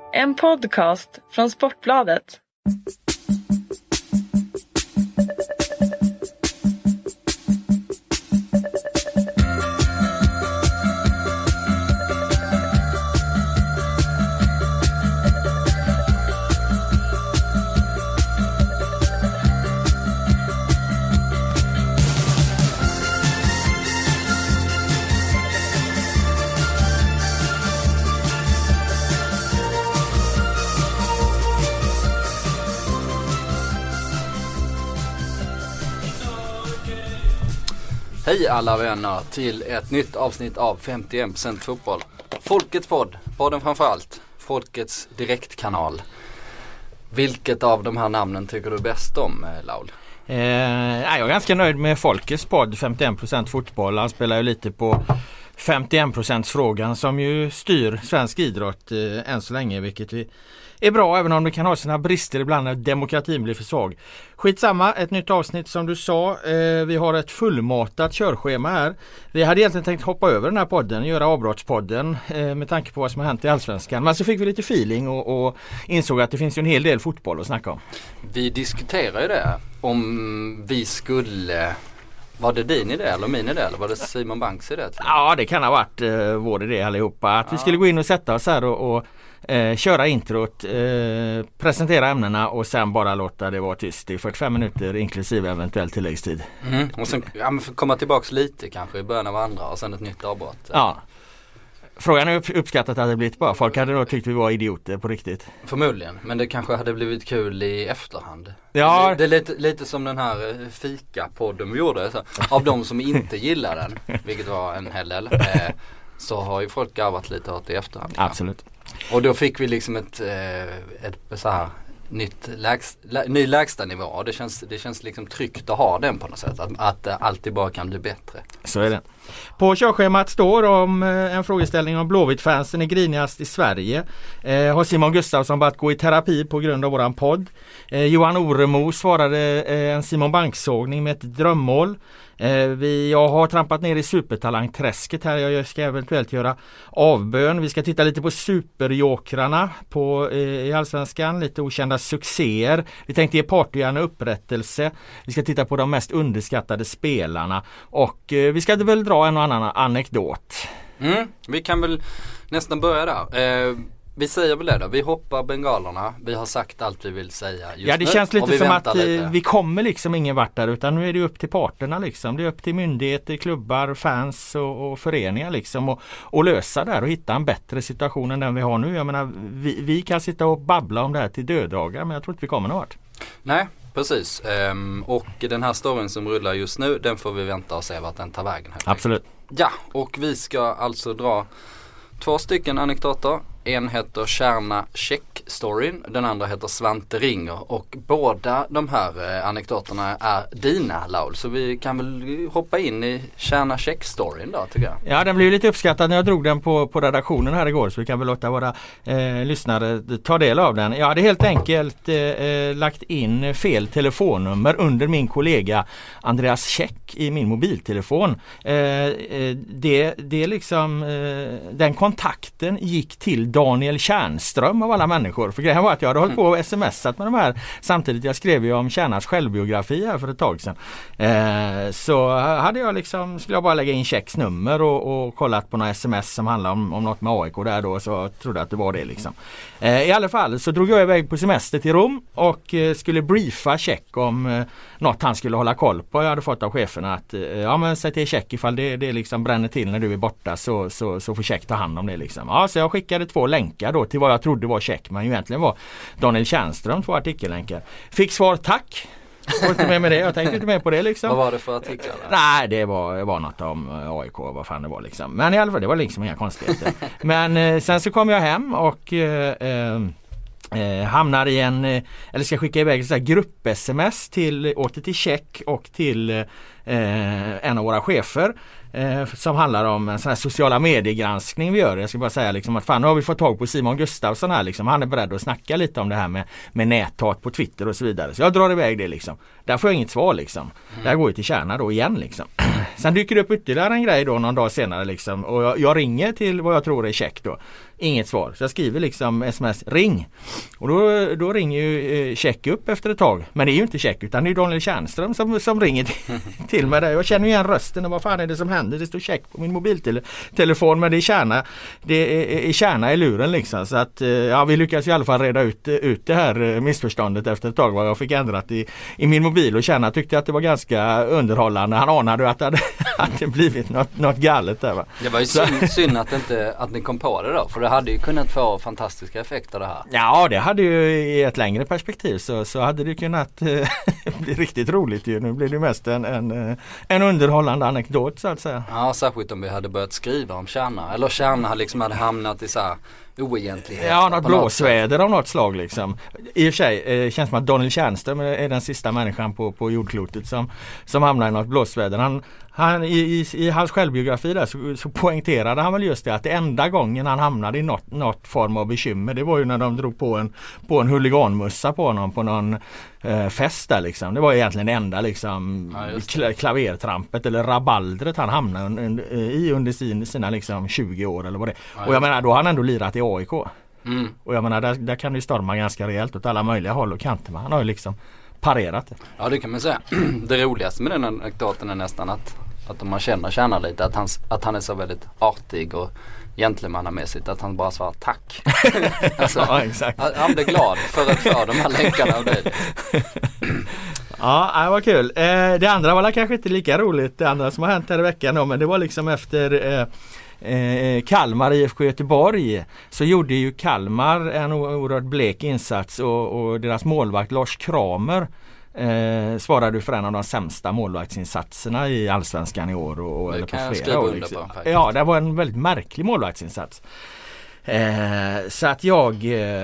En podcast från Sportbladet. Hej alla vänner till ett nytt avsnitt av 51% fotboll. Folkets podd, podden framförallt, Folkets direktkanal. Vilket av de här namnen tycker du bäst om, Laul? Jag är ganska nöjd med Folkets podd, 51% fotboll. Han spelar ju lite på 51%-frågan som ju styr svensk idrott än så länge, vilket är bra, även om det kan ha sina brister ibland när demokratin blir för svag. Skitsamma, ett nytt avsnitt som du sa. Vi har ett fullmatat körschema här. Vi hade egentligen tänkt hoppa över den här podden, göra avbrottspodden med tanke på vad som har hänt i Allsvenskan. Men så fick vi lite feeling och insåg att det finns ju en hel del fotboll att snacka om. Vi diskuterar ju det, om vi skulle... Var det din idé eller min idé eller var det Simon Banks idé? Ja, det kan ha varit vår idé allihopa. Att vi skulle gå in och sätta oss här och köra introt, presentera ämnena och sen bara låta det vara tyst i 45 minuter inklusive eventuell tilläggstid. Och sen komma tillbaka lite kanske i början av andra och sen ett nytt avbrott. Ja. Frågan är uppskattat att det blivit bra. Folk hade nog tyckt vi var idioter på riktigt. Förmodligen, men det kanske hade blivit kul i efterhand. Ja. Det är lite som den här fika-podden vi gjorde. Så, av de som inte gillar den, vilket var en hel del, så har ju folk garvat lite åt i efterhand. Absolut. Och då fick vi liksom ett så här ny lägsta nivå. Och det känns liksom tryggt att ha den på något sätt. Att det alltid bara kan bli bättre. Så är det. På körschemat står om en frågeställning om Blåvitt-fansen är grinigast i Sverige. Har Simon Gustafsson börjat gå i terapi på grund av våran podd? Johan Oremo svarade en Simon Banks-sågning med ett drömmål. Jag har trampat ner i supertalangträsket här. Jag ska eventuellt göra avbön. Vi ska titta lite på superjokrarna i Allsvenskan. Lite okända succéer. Vi tänkte ge partyarna upprättelse. Vi ska titta på de mest underskattade spelarna. Och vi ska väl dra en och annan anekdot. Vi kan väl nästan börja där. Vi säger väl det då. Vi hoppar bengalerna. Vi har sagt allt vi vill säga just nu. Ja, det känns lite som att vi kommer liksom ingen vart där, utan nu är det upp till parterna liksom. Det är upp till myndigheter, klubbar, fans och föreningar liksom och lösa det här och hitta en bättre situation än den vi har nu. Jag menar, vi kan sitta och babbla om det här till döddagar, men jag tror inte vi kommer någon vart. Nej, precis. Och den här storyn som rullar just nu, den får vi vänta och se vart den tar vägen. Absolut. Ja, och vi ska alltså dra 2 stycken anekdoter. En heter Kärna Check-storyn, den andra heter Svante Ringer. Och båda de här anekdoterna är dina, Laul. Så vi kan väl hoppa in i Kärna Check-storyn då, tycker jag. Ja, den blev lite uppskattad när jag drog den på redaktionen här igår. Så vi kan väl låta våra lyssnare ta del av den. Jag hade helt enkelt lagt in fel telefonnummer under min kollega Andreas Check i min mobiltelefon. Det liksom, den kontakten gick till Daniel Tjärnström av alla människor. För grejen var att jag hade hållit på och smsat med de här samtidigt. Jag skrev ju om Tjärnars självbiografi här för ett tag sedan. Så hade jag liksom, skulle jag bara lägga in Checks nummer och kollat på några sms som handlar om något med AIK där då, så trodde jag att det var det liksom. I alla fall så drog jag iväg på semester till Rom och skulle briefa Check om något han skulle hålla koll på. Jag hade fått av cheferna att ja, men säg till Check ifall det liksom bränner till när du är borta så får Check ta hand om det liksom. Ja, så jag skickade 2 länkar då till vad jag trodde var Check, men egentligen var Daniel Tjärnström 2 artikellänkar. Fick svar tack. Jag var inte med det, jag tänkte inte med på det liksom. Vad var det för artiklar? Nej, det var något om AIK, vad fan det var liksom. Men i alla fall, det var liksom inga konstigheter. Men sen så kom jag hem och hamnar i eller ska skicka iväg så här grupp-sms åter till Check och till en av våra chefer som handlar om en sån här sociala mediegranskning vi gör. Jag ska bara säga liksom att fan, nu har vi fått tag på Simon Gustafsson här liksom. Han är beredd att snacka lite om det här med näthat på Twitter och så vidare. Så jag drar iväg det liksom. Där får jag inget svar liksom. Där går jag till Kärna då igen liksom. Sen dyker det upp ytterligare en grej då någon dag senare liksom. Och jag ringer till vad jag tror är Check då. Inget svar. Så jag skriver liksom sms, ring. Och då ringer ju Check upp efter ett tag. Men det är ju inte Check utan det är Daniel Tjärnström som ringer till mig där. Jag känner igen rösten och vad fan är det som händer? Det står Check på min mobiltelefon men det är Kärna i luren liksom. Så att vi lyckas i alla fall reda ut det här missförståndet efter ett tag. Vad jag fick ändrat i min mobil och Kärna tyckte att det var ganska underhållande. Han anade att det hade blivit något galet där va. Det var ju synd att ni kom på det då. För det hade ju kunnat få fantastiska effekter det här. Ja, det hade ju i ett längre perspektiv så hade det kunnat bli riktigt roligt ju. Nu blir det mest en underhållande anekdot så att säga. Ja, särskilt om vi hade börjat skriva om Kärna. Eller Kärna liksom hade hamnat i så här oegentligheter. Ja, något blåsväder av något slag liksom. I och för sig känns som att Daniel Tjärnström är den sista människan på jordklotet som hamnar i något blåsväder. Han i hans självbiografi där så poängterade han väl just det att det enda gången han hamnade i något form av bekymmer det var ju när de drog på en huliganmussa på honom på någon fest där liksom. Det var egentligen det enda liksom klavertrampet eller rabaldret han hamnade under sina liksom 20 år eller vad det är. Ja, och jag menar då har han ändå lirat i AIK. Och jag menar där kan det storma ganska rejält åt alla möjliga håll och kanter. Han har ju liksom parerat det. Ja, det kan man säga. Det roligaste med den anekdoten är nästan att om man känner lite att han är så väldigt artig och gentlemannamässigt att han bara svarar tack. Alltså, ja, exakt. Han blir glad för att få de här länkarna av dig. Ja, det var kul. Det andra var kanske inte lika roligt. Det andra som har hänt här i veckan då, men det var liksom efter Kalmar IFK Göteborg så gjorde ju Kalmar en oerhört blek insats och deras målvakt Lars Kramer svarade för en av de sämsta målvaktsinsatserna i Allsvenskan i år och eller på flera år. Liksom. Ja, det var en väldigt märklig målvaktsinsats. Så att jag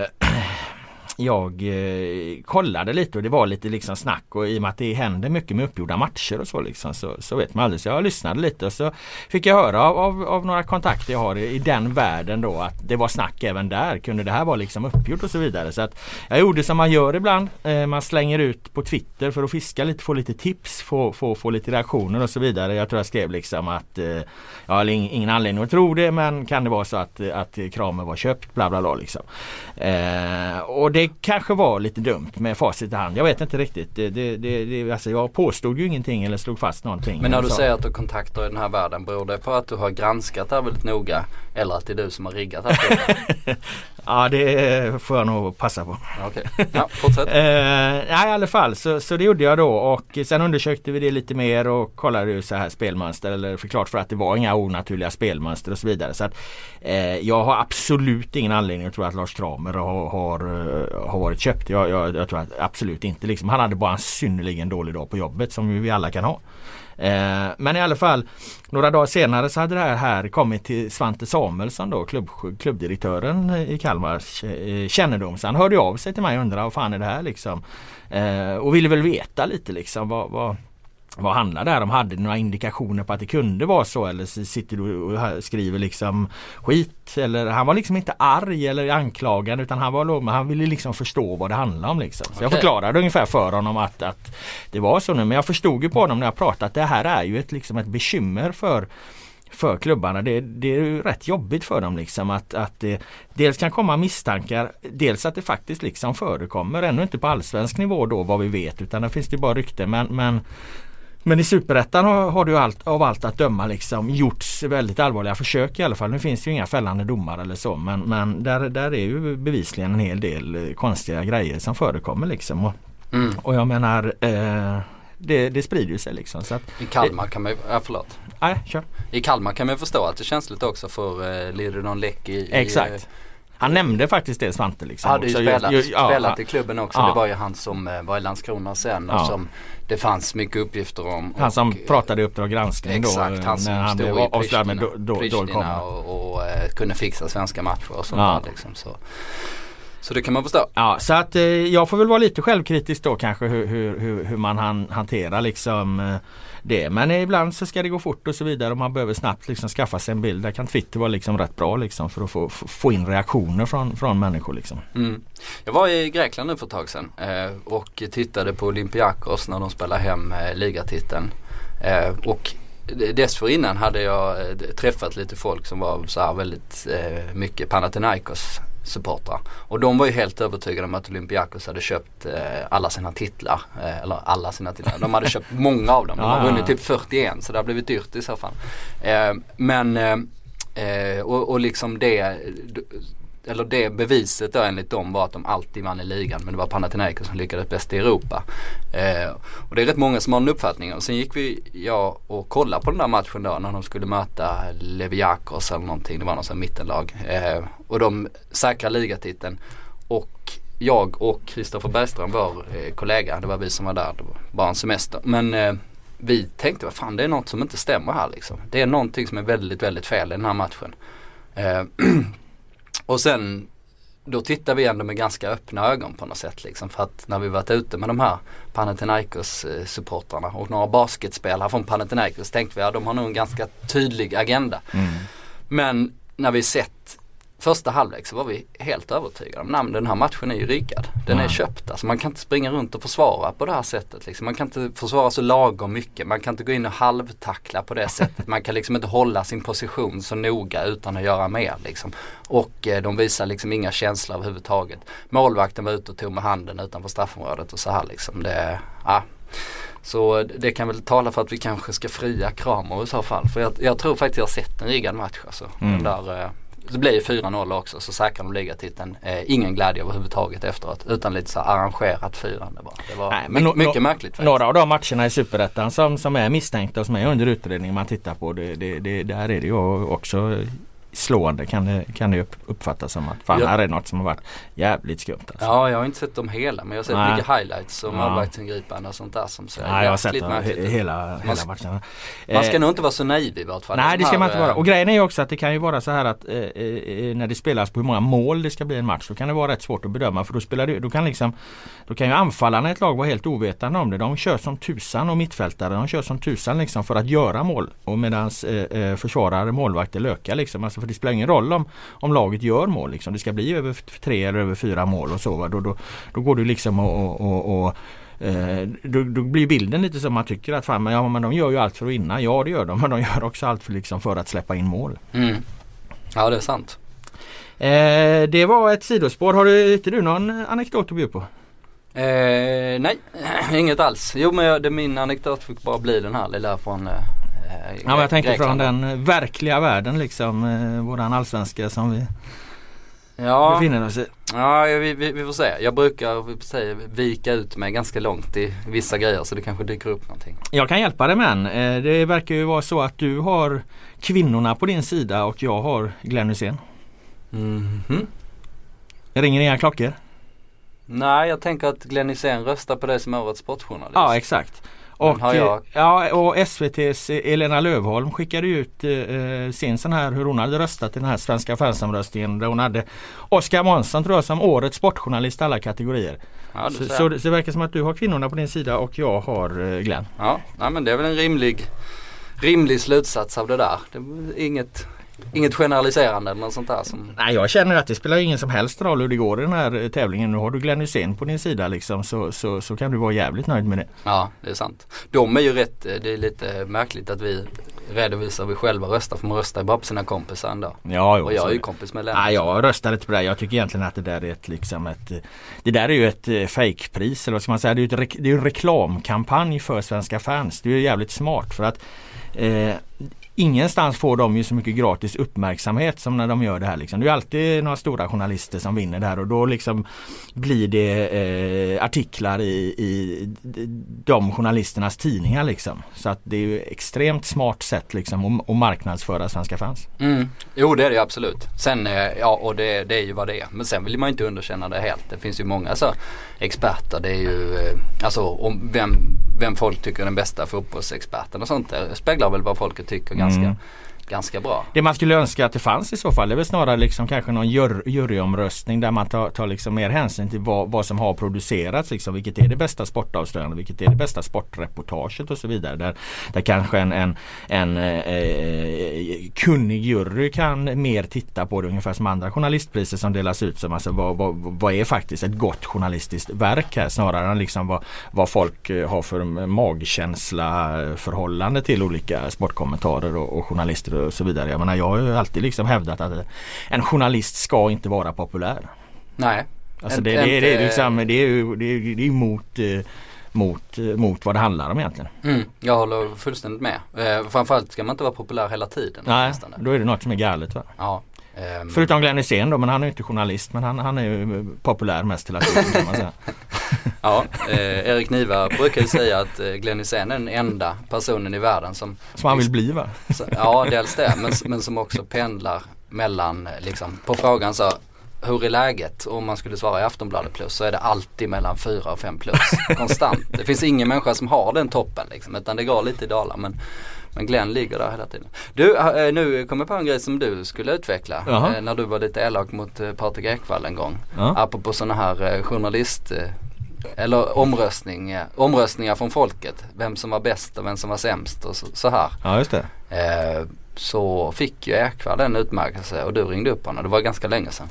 kollade lite och det var lite liksom snack och i och med att det händer mycket med uppgjorda matcher och så liksom så vet man aldrig. Så jag lyssnade lite och så fick jag höra av några kontakter jag har i den världen då att det var snack även där. Kunde det här vara liksom uppgjort och så vidare. Så att jag gjorde som man gör ibland. Man slänger ut på Twitter för att fiska lite, få lite tips, få lite reaktioner och så vidare. Jag tror jag skrev liksom att jag har ingen anledning att tro det men kan det vara så att Kramer var köpt bla bla bla liksom. Och det kanske var lite dumt med facit i hand. Jag vet inte riktigt. Alltså jag påstod ju ingenting eller slog fast någonting. Men när du säger att du kontaktar i den här världen, beror det på att du har granskat det här väldigt noga eller att det är du som har riggat det? Ja, det får jag nog passa på. Okej. Ja, fortsätt. Nej, i alla fall. Så det gjorde jag då och sen undersökte vi det lite mer och kollade ju så här spelmönster eller förklart för att det var inga onaturliga spelmönster och så vidare. Så att jag har absolut ingen anledning att tro att Lars Kramer har varit köpt. Jag tror att absolut inte. Liksom, han hade bara en synnerligen dålig dag på jobbet som vi alla kan ha. Men i alla fall några dagar senare så hade det här kommit till Svante Samuelsson då, klubbdirektören i Kalmars kännedom. Så han hörde av sig till mig och undrade vad fan är det här liksom. Och ville väl veta lite liksom vad handlar det här om? Hade några indikationer på att det kunde vara så eller så sitter du och skriver liksom skit eller han var liksom inte arg eller anklagad utan han ville liksom förstå vad det handlade om liksom. Så okay. Jag förklarade ungefär för honom att det var så nu men jag förstod ju på honom när jag pratade att det här är ju ett bekymmer för klubbarna. Det är ju rätt jobbigt för dem liksom att det dels kan komma misstankar, dels att det faktiskt liksom förekommer ännu inte på allsvensk nivå då vad vi vet utan det finns det bara rykten men i Superettan har du av allt att döma liksom gjorts väldigt allvarliga försök i alla fall. Nu finns det ju inga fällande domar eller så men där är ju bevisligen en hel del konstiga grejer som förekommer liksom. Och jag menar det sprider sig liksom. Så att, i Kalmar kan man ju, förlåt. Nej, kör. I Kalmar kan man förstå att det känns lite också för lider någon läck i exakt. Han nämnde faktiskt det Svante liksom. Hade ju spelat i klubben också. Ja. Det var ju han som var i Landskrona sen och som det fanns mycket uppgifter om. Han som pratade i Uppdrag granskning exakt, då. Han som när han stod i Pristina och kunde fixa svenska matcher och sånt där liksom. Så det kan man förstå. Ja, så att jag får väl vara lite självkritisk då kanske hur man hanterar liksom det. Men ibland så ska det gå fort och så vidare och man behöver snabbt liksom skaffa sig en bild. Där kan Twitter vara liksom rätt bra liksom för att få in reaktioner från människor liksom. Jag var i Grekland nu för ett tag sedan och tittade på Olympiakos när de spelar hem ligatiteln. Och dessförinnan hade jag träffat lite folk som var så här väldigt mycket Panathinaikos supportrar. Och de var ju helt övertygade om att Olympiakos hade köpt alla sina titlar. Eller alla sina titlar. De hade köpt många av dem. De har vunnit typ 41, så det har blivit dyrt i så fall. Och liksom det beviset då enligt dem var att de alltid vann i ligan, men det var Panathinaikos som lyckades bäst i Europa. Och det är rätt många som har en uppfattning. Och sen gick jag och kollade på den där matchen då när de skulle möta Leviakos eller någonting. Det var någon sån mittenlag. Och de säkrar ligatiteln. Och jag och Kristoffer Bergström, vår kollega, det var vi som var där, det var bara en semester. Men vi tänkte, vad fan, det är något som inte stämmer här liksom. Det är någonting som är väldigt, väldigt fel i den här matchen. Och sen då tittar vi ändå med ganska öppna ögon på något sätt liksom, för att när vi varit ute med de här Panathinaikos supportrarna och några basketspelare från Panathinaikos tänkte vi att de har nog en ganska tydlig agenda. Men när vi sett första halvlek så var vi helt övertygade om den här matchen är ju rikad. Den är köpt. Alltså man kan inte springa runt och försvara på det här sättet. Liksom. Man kan inte försvara så lagom mycket. Man kan inte gå in och halvtackla på det sättet. Man kan liksom inte hålla sin position så noga utan att göra mer. Liksom. Och de visar liksom inga känslor överhuvudtaget. Målvakten var ute och tog med handen utanför straffområdet och så här liksom. Så det kan väl tala för att vi kanske ska fria Kramer i så fall. För jag tror faktiskt jag har sett en rigad match. Alltså. Den där... Det blir 4-0 också, så säkrar de ligatiteln. Ingen glädje överhuvudtaget efteråt, utan lite så arrangerat firande bara. Det var mycket märkligt faktiskt. Några av de matcherna i Superettan som är misstänkta och som är under utredning man tittar på, där är det ju också slående kan det uppfattas som att fan, här är något som har varit jävligt skumt. Alltså. Ja, jag har inte sett dem hela, men jag har sett mycket highlights och målvaktsingripande och sånt där som ser jag har sett hela matcherna. Man ska nog inte vara så naiv i vart fall. Nej, det ska man inte vara. Och grejen är ju också att det kan ju vara så här att när det spelas på hur många mål det ska bli en match, så kan det vara rätt svårt att bedöma, för då kan ju anfallarna i ett lag vara helt ovetande om det. De kör som tusan, och mittfältare de kör som tusan liksom för att göra mål, och medans försvarare, målvakter lökar liksom. Alltså, för det spelar ingen roll om laget gör mål liksom. Det ska bli över 3 eller över 4 mål och så. Då går du liksom då blir bilden lite som man tycker att fan, men de gör ju allt för att vinna. Ja, det gör de, men de gör också allt för att släppa in mål. Ja, det är sant. Det var ett sidospår. Har du någon anekdot att bjuda på? Nej, inget alls. Jo, men min anekdot fick bara bli den här lilla från ja, men jag tänkte Grekland. Från den verkliga världen liksom, våran allsvenska som vi befinner oss i. Ja, vi får se. Jag brukar vika ut mig ganska långt i vissa grejer, så det kanske dyker upp någonting. Jag kan hjälpa dig, men det verkar ju vara så att du har kvinnorna på din sida och jag har Glenn Hysén. Ringer inga klockor? Nej, jag tänker att Glenn Hysén röstar på det som årets sportjournalist. Ja, exakt. Och SVT:s Elena Lövholm skickade ut sin sån här hur hon hade röstat i den här svenska fansomröstningen, där hon hade Oskar Månsson, tror jag, som årets sportjournalist alla kategorier. Ja, så det verkar som att du har kvinnorna på din sida och jag har Glenn. Ja, men det är väl en rimlig slutsats av det där. Det är inget generaliserande eller något sånt där som... Nej, jag känner att det spelar ingen som helst roll hur det går i den här tävlingen. Nu har du Glenn Hysén på din sida liksom, så kan du vara jävligt nöjd med det. Ja, det är sant. De är ju rätt, det är lite märkligt att vi redovisar vi själva röstar, för man röstar bara på sina kompisar ändå. Ja, och jag är ju kompis med Lennart. Nej, jag röstar inte på det. Jag tycker egentligen att det där är det där är ju ett fejkpris, eller vad ska man säga. Det är ju en reklamkampanj för svenska fans. Det är ju jävligt smart, för att ingenstans får de ju så mycket gratis uppmärksamhet som när de gör det här liksom. Det är alltid några stora journalister som vinner det här, och då liksom blir det artiklar i de journalisternas tidningar liksom. Så att det är ju extremt smart sätt liksom att marknadsföra svenska fans. Jo, det är det absolut. Sen, och det är ju vad det är. Men sen vill man ju inte underkänna det helt. Det finns ju många så experter. Det är ju om vem folk tycker är den bästa fotbollsexperten och sånt där speglar väl vad folket tycker ganska bra. Det man skulle önska att det fanns i så fall, det är väl snarare liksom kanske någon juryomröstning där man tar liksom mer hänsyn till vad som har producerats, liksom, vilket är det bästa sportavslöjandet, vilket är det bästa sportreportaget och så vidare. Där kanske en kunnig jury kan mer titta på det, ungefär som andra journalistpriser som delas ut, som alltså vad är faktiskt ett gott journalistiskt verk här, snarare än liksom vad folk har för magkänsla förhållande till olika sportkommentarer och journalister och så vidare. Jag menar, jag har ju alltid liksom hävdat att en journalist ska inte vara populär. Nej. Alltså det är mot vad det handlar om egentligen. Jag håller fullständigt med. Framförallt ska man inte vara populär hela tiden. Nej, då är det något som är galet, va? Ja. Förutom Glenn Hysén då, men han är ju inte journalist, men han är ju populär mest hela tiden, kan man säga. Ja, Erik Niva brukar ju säga att Glenn Hysén är den enda personen i världen som han vill bli, va? Ja, dels det, men som också pendlar mellan, liksom, på frågan så hur är läget? Om man skulle svara i Aftonbladet plus så är det alltid mellan 4 och 5 plus. Konstant. Det finns ingen människa som har den toppen liksom, utan det går lite i dalar, men Glenn ligger där hela tiden. Du, nu kommer på en grej som du skulle utveckla när du var lite elak mot Patrik Ekwall en gång. Apropå sådana här journalist eller omröstningar från folket. Vem som var bäst och vem som var sämst och så här. Ja, just det. Så fick ju Ekwall en utmärkelse och du ringde upp honom. Det var ganska länge sedan.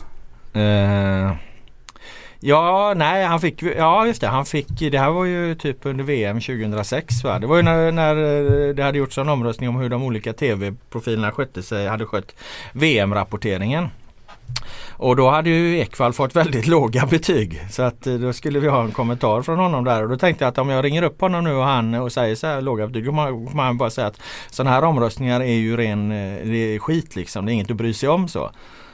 Han fick, det här var ju typ under VM 2006, va? Det var ju när det hade gjorts en omröstning om hur de olika tv-profilerna hade skött VM-rapporteringen. Och då hade ju Ekwall fått väldigt låga betyg, så att då skulle vi ha en kommentar från honom där, och då tänkte jag att om jag ringer upp honom nu och säger så här låga betyg, då man bara säga att sådana här omröstningar är ju det är skit liksom, det är inget att bry sig om så.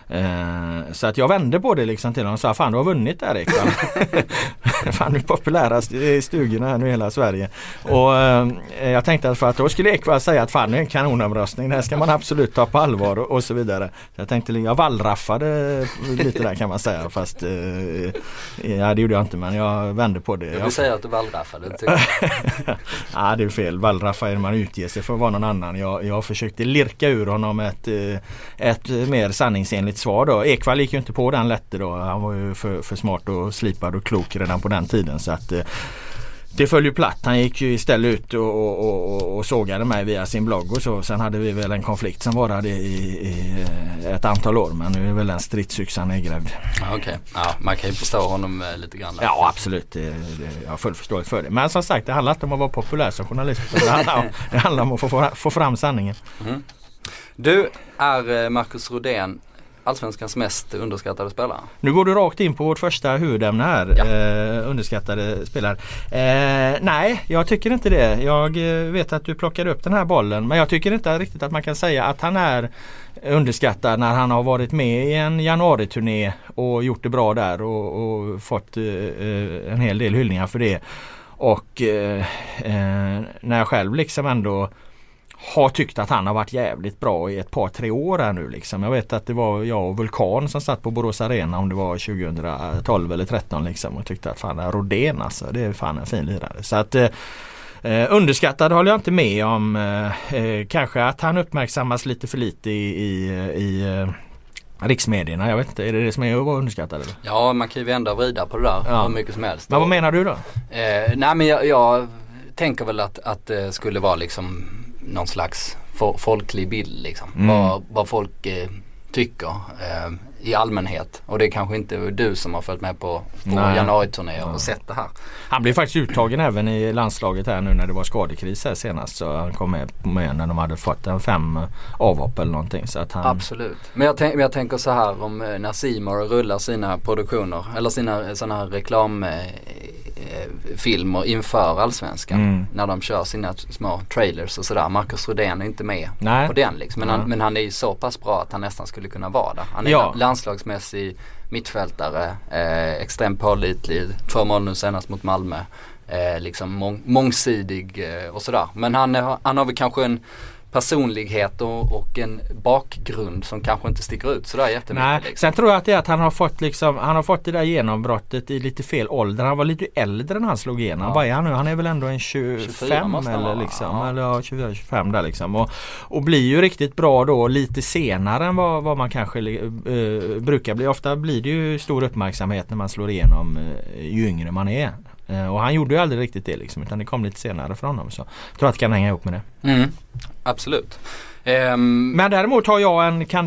Så att jag vände på det liksom till honom och sa, fan, du har vunnit där, Ekwall. Fan, du är populärast i stugorna här nu i hela Sverige. Och jag tänkte att för att då skulle Ekwall säga att fan, det är en kanonomröstning, det här ska man absolut ta på allvar och så vidare. Så jag tänkte, jag vallraffade lite där, kan man säga, fast det gjorde jag inte, men jag vände på det. Jag vill säga att du vallraffade. Ja, det är fel. Vallraffa är när man utger sig för att vara någon annan. Jag försökte lirka ur honom ett mer sanningsenligt svar då. Ekwall gick ju inte på den lätt då. Han var ju för smart och slipad och klok redan på den tiden, så att det föll ju platt. Han gick ju istället ut och sågade mig via sin blogg och så. Sen hade vi väl en konflikt som varade i ett antal år, men nu är väl den stridsyxan nedgrävd. Okej. Ja, man kan ju förstå honom lite grann. Ja, absolut. Jag har full förståelse för det. Men som sagt, det handlar inte om att vara populär som journalist. Det handlar om att få fram sanningen. Mm. Du är Marcus Rodén Allsvenskans mest underskattade spelare. Nu går du rakt in på vårt första huvudämne här. Ja. Underskattade spelare. Nej, jag tycker inte det. Jag vet att du plockade upp den här bollen, men jag tycker inte riktigt att man kan säga att han är underskattad när han har varit med i en januariturné och gjort det bra där och fått en hel del hyllningar för det. Och när jag själv liksom ändå har tyckt att han har varit jävligt bra i ett par 3 år här nu liksom. Jag vet att det var jag och Vulkan som satt på Borås Arena, om det var 2012 eller 13 liksom, och tyckte att fan, Rodén alltså, det är fan en fin lirare. Så att underskattad håller jag inte med om. Kanske att han uppmärksammas lite för lite i riksmedierna. Jag vet inte, är det som är att vara underskattad? Eller? Ja, man kan ju vända och vrida på det där hur mycket som helst. Men vad menar du då? Nej, men jag tänker väl att det skulle vara liksom någon slags folklig bild liksom. Vad folk tycker i allmänhet. Och det är kanske inte du som har följt med på januariturné och sett det här. Han blev faktiskt uttagen även i landslaget här nu när det var skadekris här senast. Så han kom med när de hade fått en 5 avhopp eller någonting. Så att han... Absolut. Men jag tänker så här, om när Simor rullar sina produktioner eller sina sådana här reklamfilmer inför Allsvenskan, när de kör sina små trailers och sådär. Marcus Rodén är inte med på den liksom. Men han är ju så pass bra att han nästan skulle kunna vara där. Han är landslagsmässig mittfältare, extremt pålitlig, 2 mål nu senast mot Malmö, liksom mångsidig och sådär. Men han har väl kanske personlighet och en bakgrund som kanske inte sticker ut sådär jättemycket. Nej, liksom. sen tror jag att det är att han har fått det där genombrottet i lite fel ålder. Han var lite äldre när han slog igenom. Ja. Vad är han nu? Han är väl ändå en 25 eller liksom, ja. eller 24-25 där liksom. Och blir ju riktigt bra då lite senare än vad man kanske brukar bli. Ofta blir det ju stor uppmärksamhet när man slår igenom ju yngre man är. Och han gjorde ju aldrig riktigt det liksom, utan det kom lite senare från honom. Så jag tror att det kan hänga ihop med det. Absolut. Men däremot har jag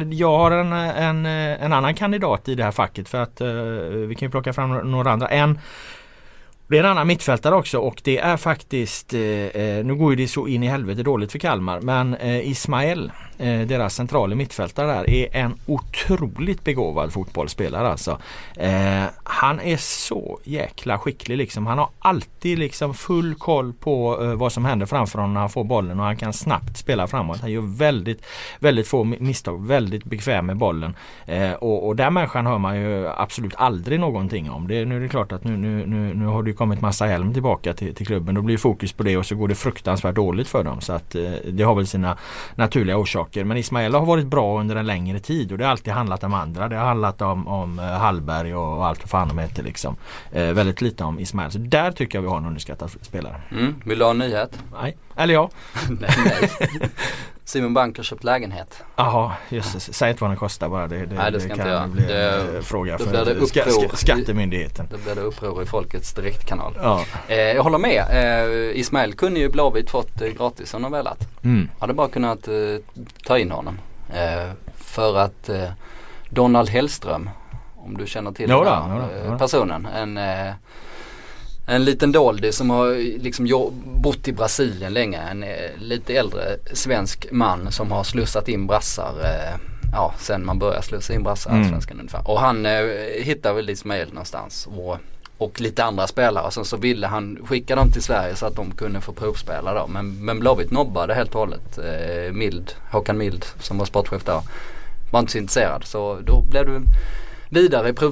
en annan kandidat i det här facket, för att vi kan ju plocka fram några andra. Det är en annan mittfältare också, och det är faktiskt, nu går ju det så in i helvete dåligt för Kalmar, men Ismael, deras centrala mittfältare där, är en otroligt begåvad fotbollsspelare alltså. Han är så jäkla skicklig liksom. Han har alltid liksom full koll på vad som händer framför honom när han får bollen, och han kan snabbt spela framåt. Han gör väldigt, väldigt få misstag, väldigt bekväm med bollen. Och där människan hör man ju absolut aldrig någonting om. Nu är det klart att nu har det kommit massa Helm tillbaka till klubben. Då blir fokus på det, och så går det fruktansvärt dåligt för dem. Så att det har väl sina naturliga orsaker. Men Ismael har varit bra under en längre tid, och det har alltid handlat om andra. Det har handlat om Hallberg och allt vad fan de heter liksom. Väldigt lite om Ismael. Så där tycker jag vi har en underskattad spelare. Vill du ha en nyhet? Nej. Eller ja. nej. Simon Bank har köpt lägenhet. Jaha, just det. Säg inte vad den kostar bara. Nej, det ska kan inte jag. Bli fråga för skattemyndigheten. Det blir det uppror i folkets direktkanal. Ja. Jag håller med. Ismael kunde ju Blåvitt fått gratis om de velat. Hade bara kunnat ta in honom. För att Donald Hellström, om du känner till personen, en liten doldy som har liksom bott i Brasilien länge, en lite äldre svensk man som har slussat in brassar sen man började slussa in brassar i svenskan ungefär. Och han hittade väl Ismael någonstans och lite andra spelare, så ville han skicka dem till Sverige så att de kunde få provspela då. Men Blåvitt nobbade helt och hållet. Håkan Mild som var sportchef där var inte så intresserad, så då blev du vidare i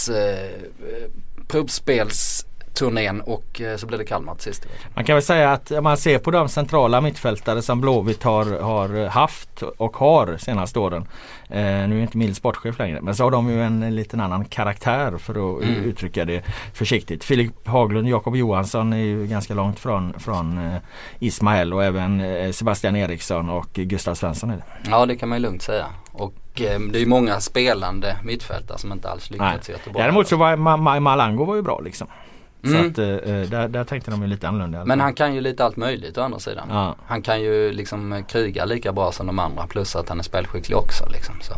provspelsturnén, och så blev det Kalmar till sist. Man kan väl säga att om man ser på de centrala mittfältare som Blåvitt har haft och har senaste åren, nu är inte Mild sportchef längre, men så har de ju en liten annan karaktär, för att uttrycka det försiktigt. Filip Haglund, Jakob Johansson är ju ganska långt från Ismael, och även Sebastian Eriksson och Gustav Svensson är det. Ja, det kan man ju lugnt säga. Och det är ju många spelande mittfältare som inte alls lyckats i Göteborg. Däremot så var Malango var ju bra liksom. Så att där tänkte de ju lite annorlunda. Men han kan ju lite allt möjligt å andra sidan. Ja. Han kan ju liksom kriga lika bra som de andra, plus att han är spelskicklig också liksom, så.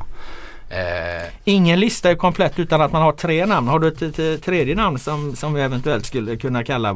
Ingen lista är komplett utan att man har 3 namn. Har du ett tredje namn som vi eventuellt skulle kunna kalla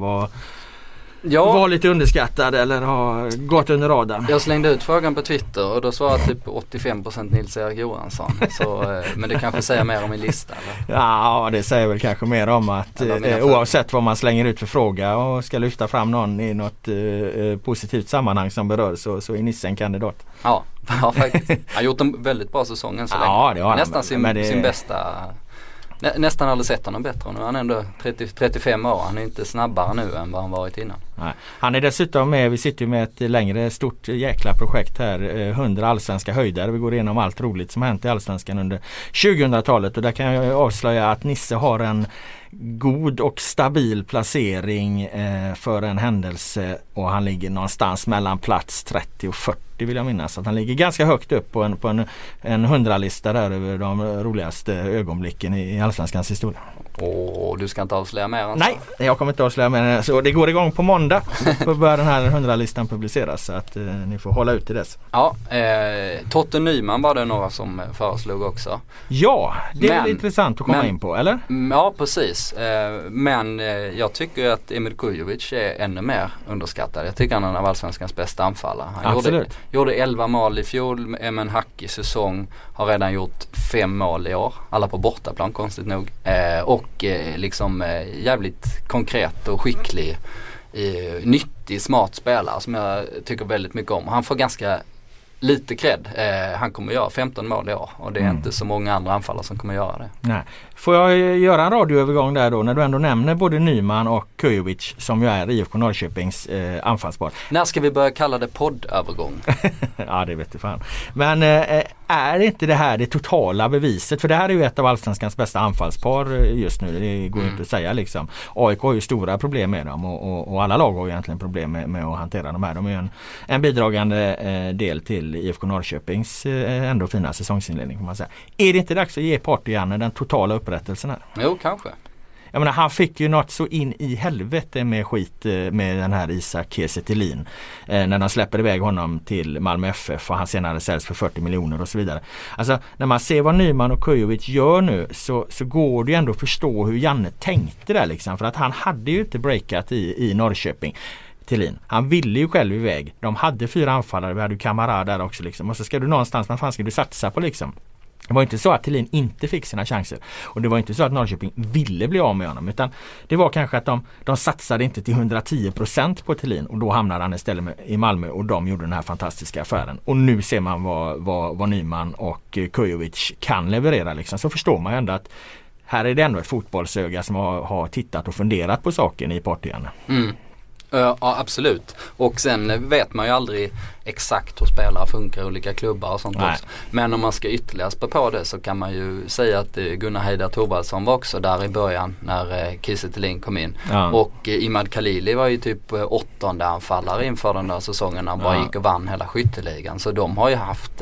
var lite underskattad eller har gått under radarn? Jag slängde ut frågan på Twitter och då svarade typ 85% Nils-Erik Johansson. Så, men det kanske säger mer om min lista, eller? Ja, det säger väl kanske mer om att oavsett vad man slänger ut för fråga och ska lyfta fram någon i något positivt sammanhang som berör, så är Nisse en kandidat. Ja, faktiskt. Han har gjort en väldigt bra säsong än så länge. Ja, det har han. Nästan sin bästa. Nästan aldrig sett honom bättre. Nu är han ändå 35 år. Han är inte snabbare nu än vad han varit innan. Nej. Han är dessutom med, vi sitter ju med ett längre stort jäkla projekt här, 100 allsvenska höjdare. Vi går igenom allt roligt som hänt i allsvenskan under 2000-talet, och där kan jag avslöja att Nisse har en god och stabil placering för en händelse, och han ligger någonstans mellan plats 30 och 40 vill jag minnas. Att han ligger ganska högt upp på en 100-lista där över de roligaste ögonblicken i allsvenskans historia. Och du ska inte avslöja mer än Nej, jag kommer inte avslöja mer. Så det går igång på måndag. Då börjar den här 100-listan publiceras, så att ni får hålla ut till dess. Ja, Totte Nyman var det några som föreslog också. Ja, det är intressant att komma in på, eller? Ja, precis. Men jag tycker att Emil Kujovic är ännu mer underskattad. Jag tycker han är en av allsvenskans bästa anfallare. Han gjorde 11 mål i fjol med en hackig säsong. Har redan gjort 5 mål i år. Alla på bortaplan, konstigt nog. Och liksom jävligt konkret och skicklig, nyttig, smart spelare som jag tycker väldigt mycket om. Han får ganska lite cred. Han kommer göra 15 mål i år och det är inte så många andra anfallare som kommer göra det. Nej. Får jag göra en radioövergång där då när du ändå nämner både Nyman och Kujovic som ju är IFK Norrköpings anfallspar. När ska vi börja kalla det poddövergång? Ja, det vet du fan. Men är inte det här det totala beviset? För det här är ju ett av allsvenskans bästa anfallspar just nu. Det går inte att säga liksom. AIK har ju stora problem med dem och alla lag har ju egentligen problem med att hantera de här. De är ju en bidragande del till IFK Norrköpings ändå fina säsongsinledning kan man säga. Är det inte dags att ge Partille den totala upprättelsen här? Jo, kanske. Jag menar, han fick ju något så in i helvete med skit med den här Isak Kiese Thelin när de släpper iväg honom till Malmö FF och han senare säljs för 40 miljoner och så vidare. Alltså när man ser vad Nyman och Kujovic gör nu så går det ju ändå att förstå hur Janne tänkte där liksom, för att han hade ju inte breakat i Norrköping. Thelin. Han ville ju själv iväg. De hade 4 anfallare, vi hade ju Kamara där också liksom. Och så ska du någonstans, vad fan ska du satsa på liksom? Det var inte så att Thelin inte fick sina chanser. Och det var inte så att Norrköping ville bli av med honom. Utan det var kanske att de satsade inte till 110% på Thelin. Och då hamnade han istället i Malmö och de gjorde den här fantastiska affären. Och nu ser man vad Nyman och Kujovic kan leverera liksom. Så förstår man ju ändå att här är det ändå ett fotbollsöga som har tittat och funderat på saken i Partille. Ja, absolut. Och sen vet man ju aldrig exakt hur spelare funkar i olika klubbar och sånt också. Men om man ska ytterligare spä på det så kan man ju säga att Gunnar Heidar Thorvaldsson var också där i början när Kiese Thelin kom in. Ja. Och Imad Khalili var ju typ 8:e anfallare inför den där säsongen när han bara gick och vann hela skytteligan. Så de har ju haft...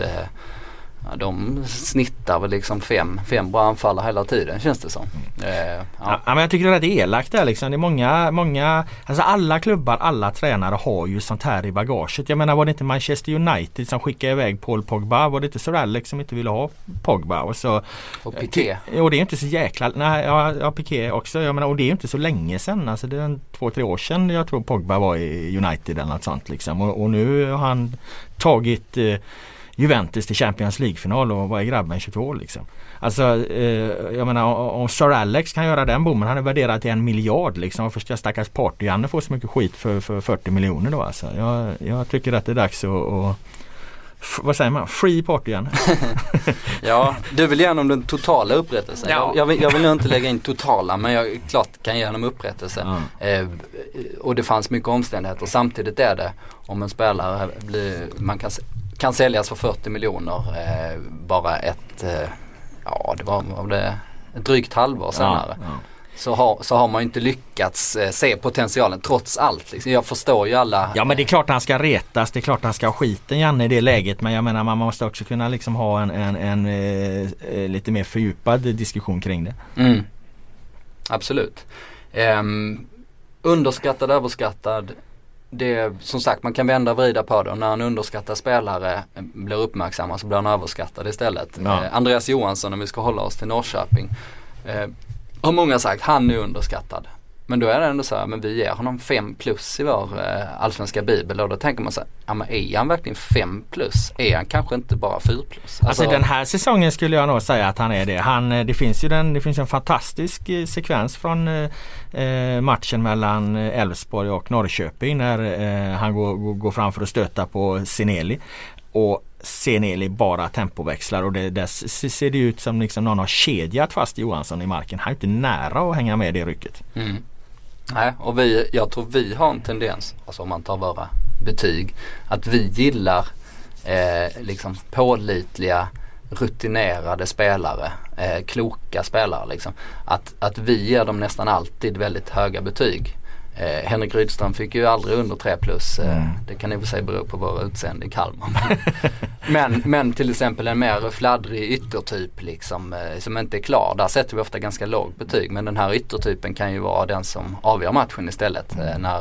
de snittar väl liksom fem bra anfallare hela tiden, känns det som. Ja, men jag tycker det är rätt elakt där liksom. Det är många, alltså alla klubbar, alla tränare har ju sånt här i bagaget. Jag menar, var det inte Manchester United som skickade iväg Paul Pogba? Var det inte Sir Alex som inte ville ha Pogba? Och Piqué. Och det är inte så jäkla... Nej, ja, Piqué också. Jag menar, och det är ju inte så länge sedan. Alltså det är 2-3 år sedan jag tror Pogba var i United eller något sånt liksom. Och nu har han tagit... Juventus till Champions League-final och vad är grabben 22 år liksom. Alltså jag menar om Sir Alex kan göra den bommen, han är värderad till 1 miljard liksom. Varför ska stackars Partille få så mycket skit för 40 miljoner då alltså? Jag tycker att det är dags att vad säger man? Free Partille. Ja, du vill gärna om den totala upprättelsen. Ja. Jag vill inte lägga in totala, men jag klart kan ge dem upprättelse. Och det fanns mycket omständigheter. Samtidigt är det om en spelare kan säljas för 40 miljoner bara det var ett drygt halvår senare. Så har man ju inte lyckats se potentialen trots allt. Liksom. Jag förstår ju alla... Ja, men det är klart han ska retas, det är klart han ska ha skiten Janne i det läget. Men jag menar man måste också kunna liksom ha en lite mer fördjupad diskussion kring det. Absolut. Underskattad, överskattad. Det, som sagt, man kan vända och vrida på det och när en underskattad spelare blir uppmärksammad så blir han överskattad istället. Andreas Johansson, om vi ska hålla oss till Norrköping, har många sagt han är underskattad. Men då är det ändå så här, men vi ger honom 5+ i vår allsvenska bibel och då tänker man så här, ja men är han verkligen 5+? Är han kanske inte bara 4+? Alltså den här säsongen skulle jag nog säga att han är det. Det finns en fantastisk sekvens från matchen mellan Elfsborg och Norrköping när han går fram för att stöta på Seneli och Seneli bara tempoväxlar och det ser det ut som liksom någon har kedjat fast Johansson i marken. Han är inte nära att hänga med i det rycket. Nej, och jag tror vi har en tendens, alltså om man tar våra betyg, att vi gillar liksom pålitliga, rutinerade spelare, kloka spelare liksom. Att vi ger dem nästan alltid väldigt höga betyg. Henrik Rydström fick ju aldrig under 3+. Det kan i och för sig bero på våra utseende i Kalmar. men till exempel en mer fladdrig yttertyp liksom, som inte är klar. Där sätter vi ofta ganska lågt betyg. Men den här yttertypen kan ju vara den som avgör matchen istället.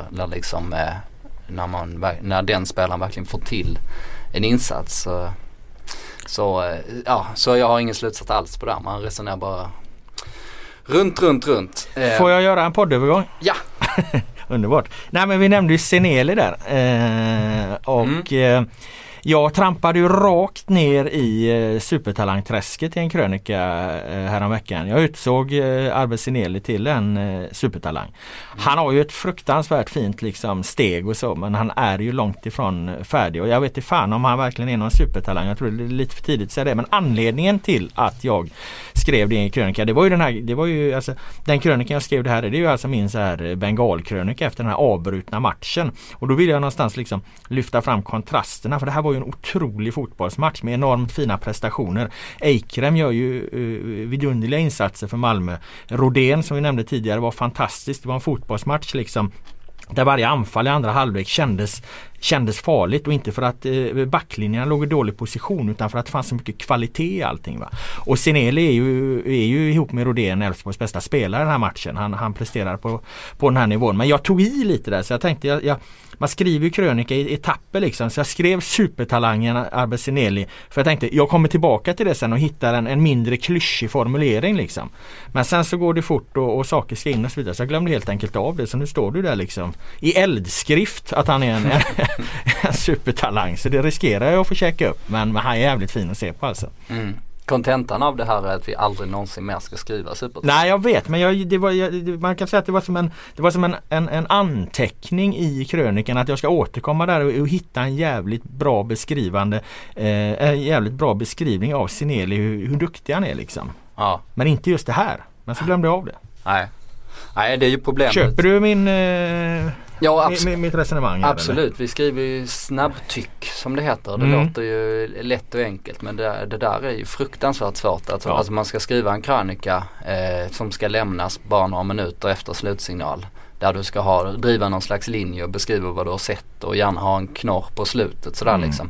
När den spelaren verkligen får till en insats. Så jag har ingen slutsats alls på det. Man resonerar bara runt. Får jag göra en poddövergång? Ja. Underbart. Nej, men vi nämnde ju Seneli där. Jag trampade ju rakt ner i supertalangträsket i en krönika häromveckan. Jag utsåg Arber Sinelli till en supertalang. Han har ju ett fruktansvärt fint liksom steg och så, men han är ju långt ifrån färdig. Och jag vet inte fan om han verkligen är någon supertalang. Jag tror det är lite för tidigt att säga det. Men anledningen till att jag skrev det i en krönika, den krönikan jag skrev det här, det är ju alltså min så här bengalkrönika efter den här avbrutna matchen. Och då vill jag någonstans liksom lyfta fram kontrasterna, för det här var ju en otrolig fotbollsmatch med enormt fina prestationer. Eikrem gör ju vidunderliga insatser för Malmö. Rodén, som vi nämnde tidigare, var fantastiskt. Det var en fotbollsmatch liksom där varje anfall i andra halvlek kändes farligt, och inte för att backlinjen låg i dålig position, utan för att det fanns så mycket kvalitet i allting, va? Och Sinelli är ju ihop med Rodén Elfsborgs bästa spelare i den här matchen. Han presterar på den här nivån. Men jag tog i lite där, så jag tänkte man skriver ju krönika i etapper liksom. Så jag skrev supertalangen Arber Sinelli, för jag tänkte jag kommer tillbaka till det sen och hittar en mindre klyschig formulering liksom. Men sen så går det fort och saker ska in och så vidare, så jag glömde helt enkelt av det. Så nu står du där liksom i eldskrift att han är en supertalang, så det riskerar jag att få checka upp, men han är jävligt fin att se på alltså. Kontentan av det här är att vi aldrig någonsin mer ska skriva supertalang. Nej, jag vet, men man kan säga att det var som en anteckning i krönikan att jag ska återkomma där och hitta en jävligt bra beskrivning av Sinelli, hur duktig han är liksom. Ja. Men inte just det här. Men så glömde jag av det. Nej, det är ju problemet. Köper du mitt resonemang? Absolut, vi skriver ju snabbtyck som det heter. Det låter ju lätt och enkelt, men det där är ju fruktansvärt svårt. Alltså man ska skriva en krönika som ska lämnas bara några minuter efter slutsignal. Där du ska driva någon slags linje och beskriva vad du har sett och gärna ha en knorr på slutet sådär liksom.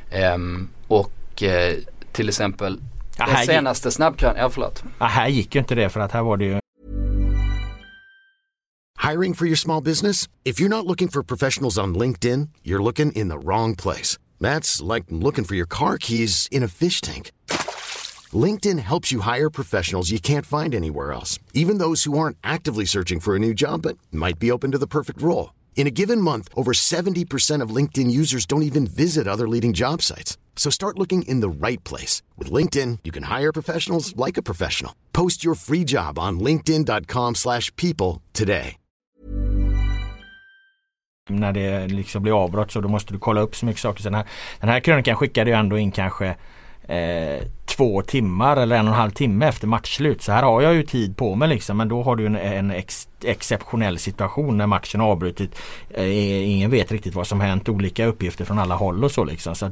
Till exempel det senaste snabbkrönikan, här gick ju inte det, för att här var det ju. Hiring for your small business? If you're not looking for professionals on LinkedIn, you're looking in the wrong place. That's like looking for your car keys in a fish tank. LinkedIn helps you hire professionals you can't find anywhere else, even those who aren't actively searching for a new job but might be open to the perfect role. In a given month, over 70% of LinkedIn users don't even visit other leading job sites. So start looking in the right place. With LinkedIn, you can hire professionals like a professional. Post your free job on linkedin.com/people today. När det liksom blir avbrott, så då måste du kolla upp så mycket saker. Så den här krönikan skickade jag ändå in kanske 2 timmar eller 1,5 timme efter matchslut. Så här har jag ju tid på mig liksom, men då har du en exceptionell situation när matchen avbrutit. Ingen vet riktigt vad som hänt, olika uppgifter från alla håll och så liksom. Så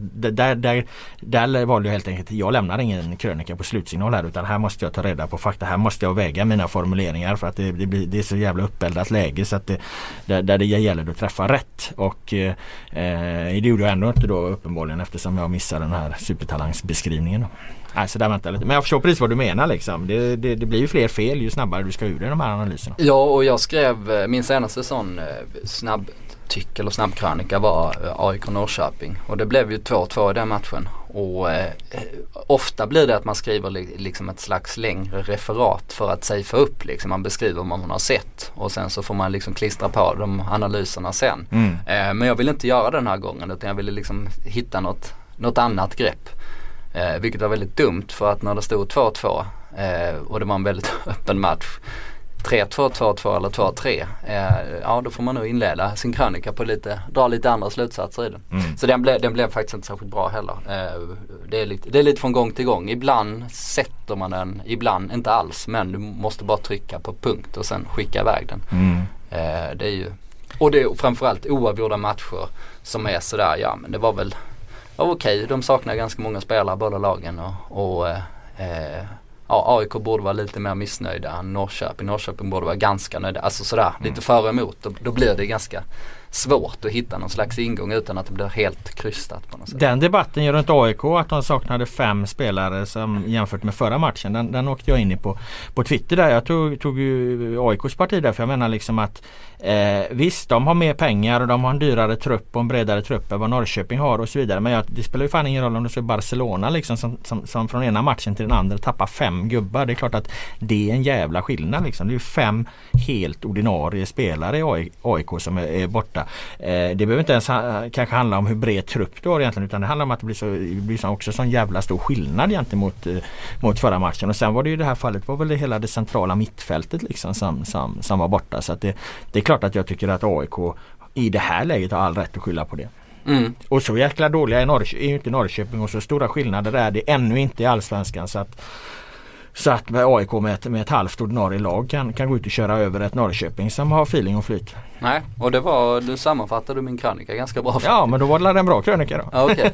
där var det helt enkelt, jag lämnar ingen krönika på slutsignal här, utan här måste jag ta reda på fakta, här måste jag väga mina formuleringar, för att det är så jävla uppeldat läge, så att där det gäller att träffa rätt, och det gjorde jag ändå inte då uppenbarligen, eftersom jag missade den här supertalangsbeskrivningen då. Nej, så där väntar lite. Men jag förstår precis vad du menar liksom. Det blir ju fler fel ju snabbare du ska ur de här analyserna. Ja, och jag skrev min senaste sån snabbtyck eller snabbkrönika var AIK Norrköping. Och det blev ju 2-2 i den matchen. Och ofta blir det att man skriver liksom ett slags längre referat för att safea upp liksom. Man beskriver vad man har sett, och sen så får man liksom klistra på de analyserna sen. Men jag ville inte göra den här gången, utan jag ville liksom hitta något annat grepp. Vilket var väldigt dumt, för att när det stod 2-2 och det var en väldigt öppen match, 3-2, 2-2 eller 2-3, då får man nog inleda sin krönika på dra lite andra slutsatser i den. Så den blev faktiskt inte särskilt bra heller. Det är lite från gång till gång. Ibland sätter man den, ibland inte alls, men du måste bara trycka på punkt och sen skicka iväg den. Det är ju, och det är framförallt oavgjorda matcher som är sådär, men det var väl okej, de saknar ganska många spelare, båda lagen, och AIK borde vara lite mer missnöjda än Norrköping borde vara ganska nöjda, alltså sådär, lite för och emot, då blir det ganska svårt att hitta någon slags ingång utan att det blir helt krystat på något sätt. Den debatten gör runt AIK, att de saknade 5 spelare som jämfört med förra matchen, den åkte jag in i på Twitter där. Jag tog ju AIKs parti där, för jag menar liksom att visst, de har mer pengar och de har en dyrare trupp och en bredare trupp än vad Norrköping har och så vidare, men det spelar ju fan ingen roll om det är Barcelona liksom, som från ena matchen till den andra tappar 5 gubbar. Det är klart att det är en jävla skillnad liksom. Det är ju 5 helt ordinarie spelare i AIK som är borta. Det behöver inte ens kanske handla om hur bred trupp du har egentligen, utan det handlar om att det blir också sån jävla stor skillnad gentemot mot förra matchen. Och sen var det ju det här fallet var väl det hela det centrala mittfältet liksom som var borta. Så att det är klart att jag tycker att AIK i det här läget har all rätt att skylla på det. Och så jäkla dåliga är ju inte Norrköping, och så stora skillnader är det ännu inte i Allsvenskan, så att med AIK med ett halvt ordinarie lag kan gå ut och köra över ett Norrköping som har feeling och flyt. Nej, och du sammanfattade min krönika ganska bra. Ja, men då var det en bra krönika då. Ja, okay.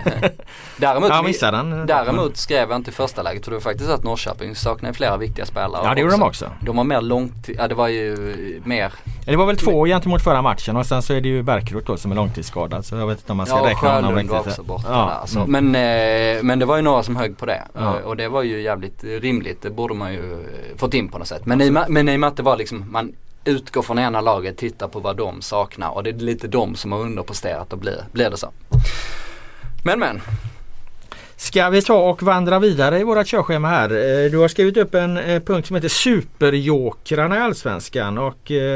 Däremot skrev jag inte i första läget, för det var faktiskt att Norrköping saknade flera viktiga spelare. Ja, det gjorde de också. De var mer det var ju mer... Det var väl 2 gentemot förra matchen, och sen så är det ju Bärkroth då som är långtidsskadad, så jag vet inte om man ska räkna honom riktigt. Var också borta där, alltså. Men det var ju några som högg på det, och det var ju jävligt rimligt. Det borde man ju fått in på något sätt. Men i och med att det var liksom, man utgår från ena laget, tittar på vad de saknar, och det är lite de som har underpresterat, och blir det så. Men ska vi ta och vandra vidare i våra körschema här? Du har skrivit upp en punkt som heter Superjokrarna i Allsvenskan, och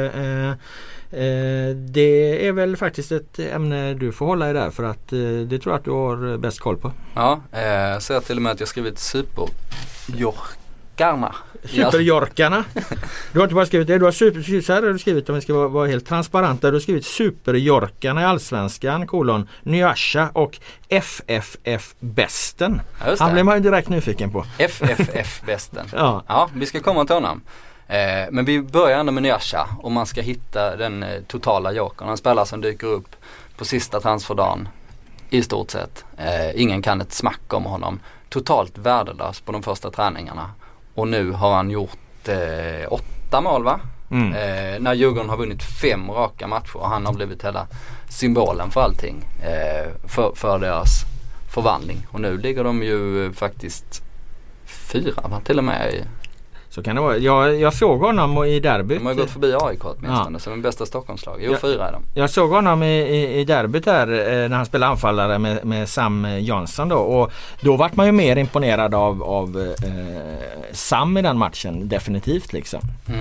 det är väl faktiskt ett ämne du får hålla i där, för att det tror jag att du har bäst koll på. Ja, så jag till och med att jag skrivit Superjorkarna. Superjorkarna. Du har inte bara skrivit det, du har skrivit, om vi ska vara helt transparenta, du har skrivit Superjorkarna i Allsvenskan, Nyasha och FFF-bästen. Ja, han blev man ju direkt nyfiken på. FFF-bästen. Ja, vi ska komma till honom. Men vi börjar ändå med Nyasha, och man ska hitta den totala jokern. En spelare som dyker upp på sista transferdagen i stort sett. Ingen kan ett smack om honom. Totalt värdelös på de första träningarna. Och nu har han gjort 8 mål, va? När Djurgården har vunnit 5 raka matcher, och han har blivit hela symbolen för allting. För deras förvandling. Och nu ligger de ju faktiskt 4, va? Till och med i... Så kan det vara. Jag såg honom i derbyt. De har gått förbi AIK åtminstone, som den bästa Stockholmslag. 4 är de. Jag såg honom i derbyt här när han spelade anfallare med Sam Jansson då. Och då var man ju mer imponerad av Sam i den matchen, definitivt liksom.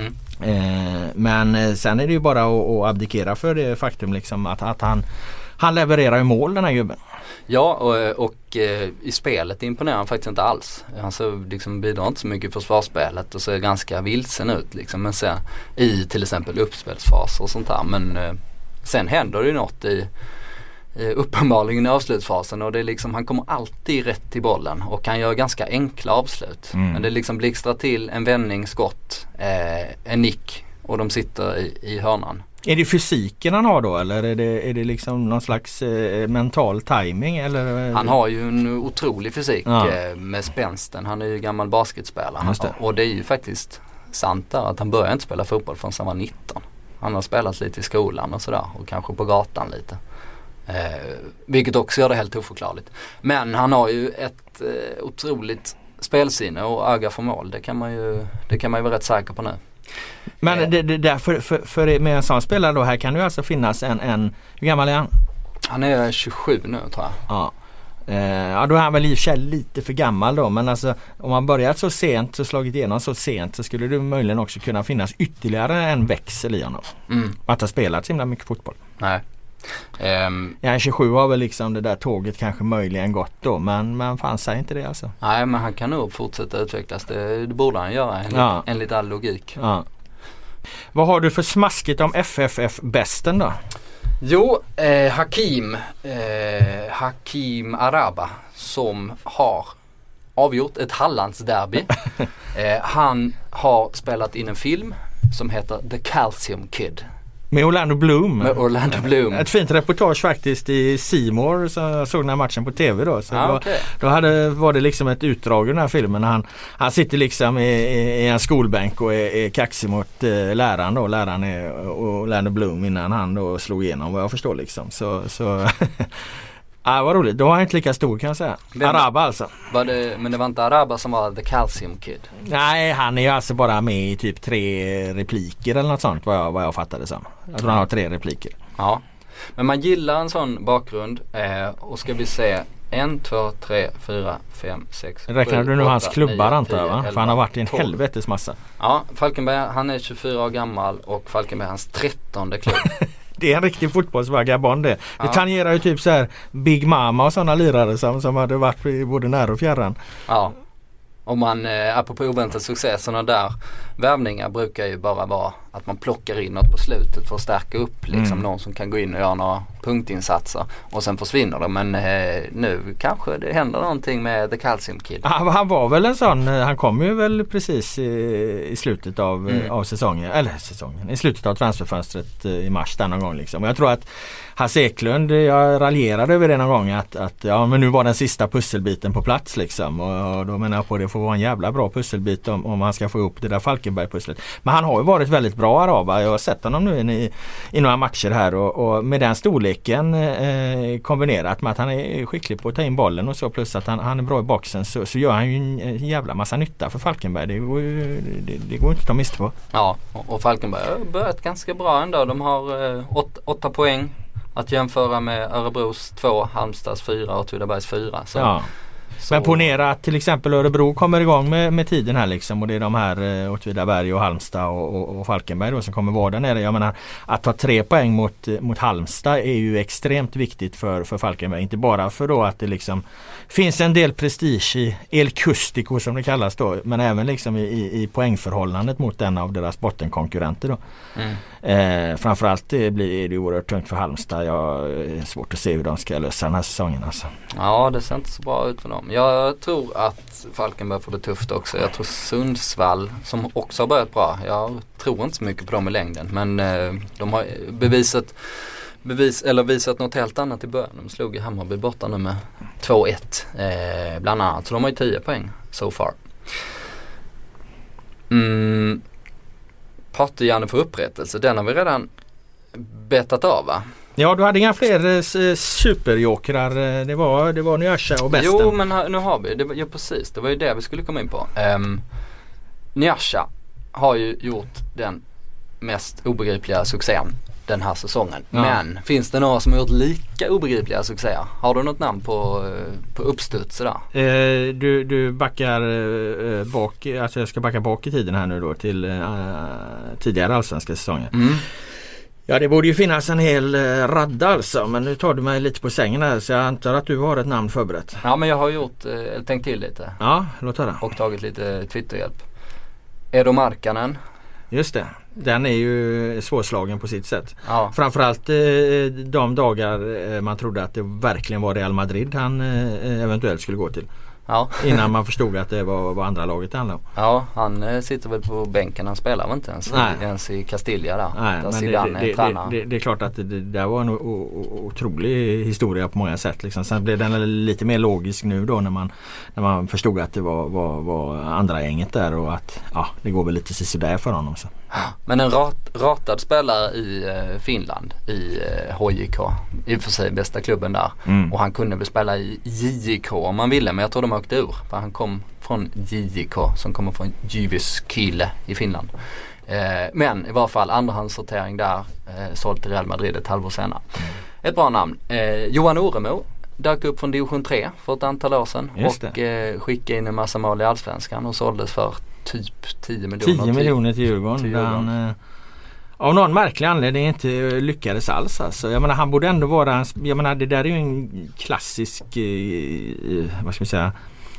Men sen är det ju bara att abdikera för det faktum liksom att han levererar ju mål, den här gubben. Ja, och i spelet imponerar han faktiskt inte alls. Han så liksom bidrar inte så mycket i försvarsspelet och ser ganska vilsen ut liksom. Men sen i till exempel uppspelsfaser och sånt där. Men sen händer det ju något uppenbarligen i avslutsfasen, och det är liksom, han kommer alltid rätt till bollen och kan göra ganska enkla avslut. Men det liksom blixtrar till en vändning, skott, en nick, och de sitter i hörnan. Är det fysiken han har då, eller är det liksom någon slags mental timing, eller? Han har ju en otrolig fysik med spänsten. Han är ju gammal basketspelare, och det är ju faktiskt sant där att han började inte spela fotboll förrän han var 19. Han har spelat lite i skolan och sådär, och kanske på gatan lite. Vilket också gör det helt oförklarligt. Men han har ju ett otroligt spelsinne och öga för mål. Det kan man ju vara rätt säker på nu. Men för med en sån spelare då, här kan det ju alltså finnas en hur gammal är han? Han är 27 nu, tror jag. Ja, då är han väl i och för sig lite för gammal då, men alltså om man börjat så sent, så slagit igenom så sent, så skulle det möjligen också kunna finnas ytterligare en växel i honom. Att ha spelat så himla mycket fotboll. Nej. 27 har väl liksom det där tåget kanske möjligen gått då, men fanns det inte det alltså? Nej, men han kan nog fortsätta utvecklas. Det borde han göra enligt all logik. Ja. Vad har du för smaskigt om FFF-bästen då? Jo, Hakim Araba, som har avgjort ett Hallandsderby. Han har spelat in en film som heter The Calcium Kid. Med Orlando Bloom. Ett fint reportage faktiskt i C More, så jag såg den här matchen på tv då. Så då var det liksom ett utdrag i den här filmen. Han sitter liksom i en skolbänk och är kaxig mot läraren då. Läraren är Orlando Bloom innan han då slog igenom, vad jag förstår liksom. Så vad roligt. Då var han inte lika stor, kan jag säga. Araba alltså. Men det var inte Araba som var The Calcium Kid? Nej, han är ju alltså bara med i typ 3 repliker eller något sånt, vad jag fattade som. Jag tror han har 3 repliker. Ja. Men man gillar en sån bakgrund, och ska vi se 1, 2, 3, 4, 5, 6. Räknar du nu hans klubbar, antar jag, va? 11, för han har varit i en helvetes massa. Ja, Falkenberg, han är 24 år gammal, och Falkenberg är hans 13:e klubb. Det är en riktig fotbollsvagabond det. Det tangerar ju typ så här Big Mama och sådana lirare som hade varit både nära och fjärran. Ja. Om man, apropå oväntad succé, sådana där värvningar brukar ju bara vara att man plockar in något på slutet för att stärka upp liksom någon som kan gå in och göra några punktinsatser och sen försvinner det. Men nu kanske det händer någonting med The Calcium Kid. Han var väl en sån, han kom ju väl precis i slutet av säsongen, i slutet av transferfönstret i mars där någon gång liksom. Och jag tror att Hasse Eklund, jag raljerade över det någon gång att men nu var den sista pusselbiten på plats liksom, och då menar jag på det får vara en jävla bra pusselbit om han ska få ihop det där Falkenberg-pusslet. Men han har ju varit väldigt bra Araba, jag har sett honom nu i några matcher här och med den storleken kombinerat med att han är skicklig på att ta in bollen och så, plus att han är bra i boxen, så gör han ju en jävla massa nytta för Falkenberg. Det går inte att ta miste på. Ja, och Falkenberg har börjat ganska bra ändå. De har 8 poäng att jämföra med Örebros 2, Halmstads 4 och Åtvidabergs 4. Så. Men ponera att till exempel Örebro kommer igång med tiden här liksom, och det är de här Åtvidaberg och Halmstad och Falkenberg då som kommer vara där nere. Jag menar, att ta 3 poäng mot Halmstad är ju extremt viktigt för Falkenberg. Inte bara för då att det liksom finns en del prestige i El Custico som det kallas då, men även liksom i poängförhållandet mot en av deras bottenkonkurrenter då. Framförallt det är oerhört tungt för Halmstad. Jag är svårt att se hur de ska lösa den här säsongen alltså. Ja, det ser inte så bra ut för dem. Jag tror att Falkenberg får det tufft också. Jag tror Sundsvall, som också har börjat bra, jag tror inte så mycket på dem i längden, men de har visat något helt annat i början. De slog i Hammarby borta nu med 2-1 bland annat, så de har ju 10 poäng so far. Pratar Janne för upprättelse, den har vi redan betat av, va? Ja, du hade inga fler superjokrar. Det var Nyasha och Besten. Jo, men nu har vi. Ja, precis. Det var ju det vi skulle komma in på. Nyasha har ju gjort den mest obegripliga succén den här säsongen. Ja. Men finns det några som har gjort lika obegripliga succéer? Har du något namn på uppstuds där? Du backar bak, alltså jag ska backa bak i tiden här nu då till tidigare allsvenska säsonger. Ja, det borde ju finnas en hel radda alltså, men nu tar du mig lite på sängen här, så jag antar att du har ett namn förberett. Ja, men jag har tänkt till lite. Ja, låt höra. Och tagit lite Twitterhjälp. Edo Markkanen. Just det, den är ju svårslagen på sitt sätt. Ja. Framförallt de dagar man trodde att det verkligen var Real Madrid han eventuellt skulle gå till. Ja. Innan man förstod att det var andra laget det handlade om. Ja, han sitter väl på bänken. Han spelar väl inte ens i Castilla där. Nej, men det är klart att det var en otrolig historia på många sätt. Liksom. Sen blev den lite mer logisk nu då när man förstod att det var andra gänget där och att det går väl lite sådär för honom. Så. Men en ratad spelare i Finland i HJK, i och för sig bästa klubben där. Och han kunde väl spela i JJK om man ville, men jag tror de åkte ur. För han kom från JJK som kommer från Jyväskylä i Finland. Men i varje fall andrahandssortering där, sålt till Real Madrid ett halvår senare. Ett bra namn. Johan Oremo dök upp från division 3 för ett antal år sedan och skickade in en massa mål i allsvenskan och såldes för typ 10 miljoner. 10 miljoner till Djurgården. Av någon märklig anledning inte lyckades alls. Alltså. Jag menar, han borde ändå vara det där är ju en klassisk vad ska vi säga,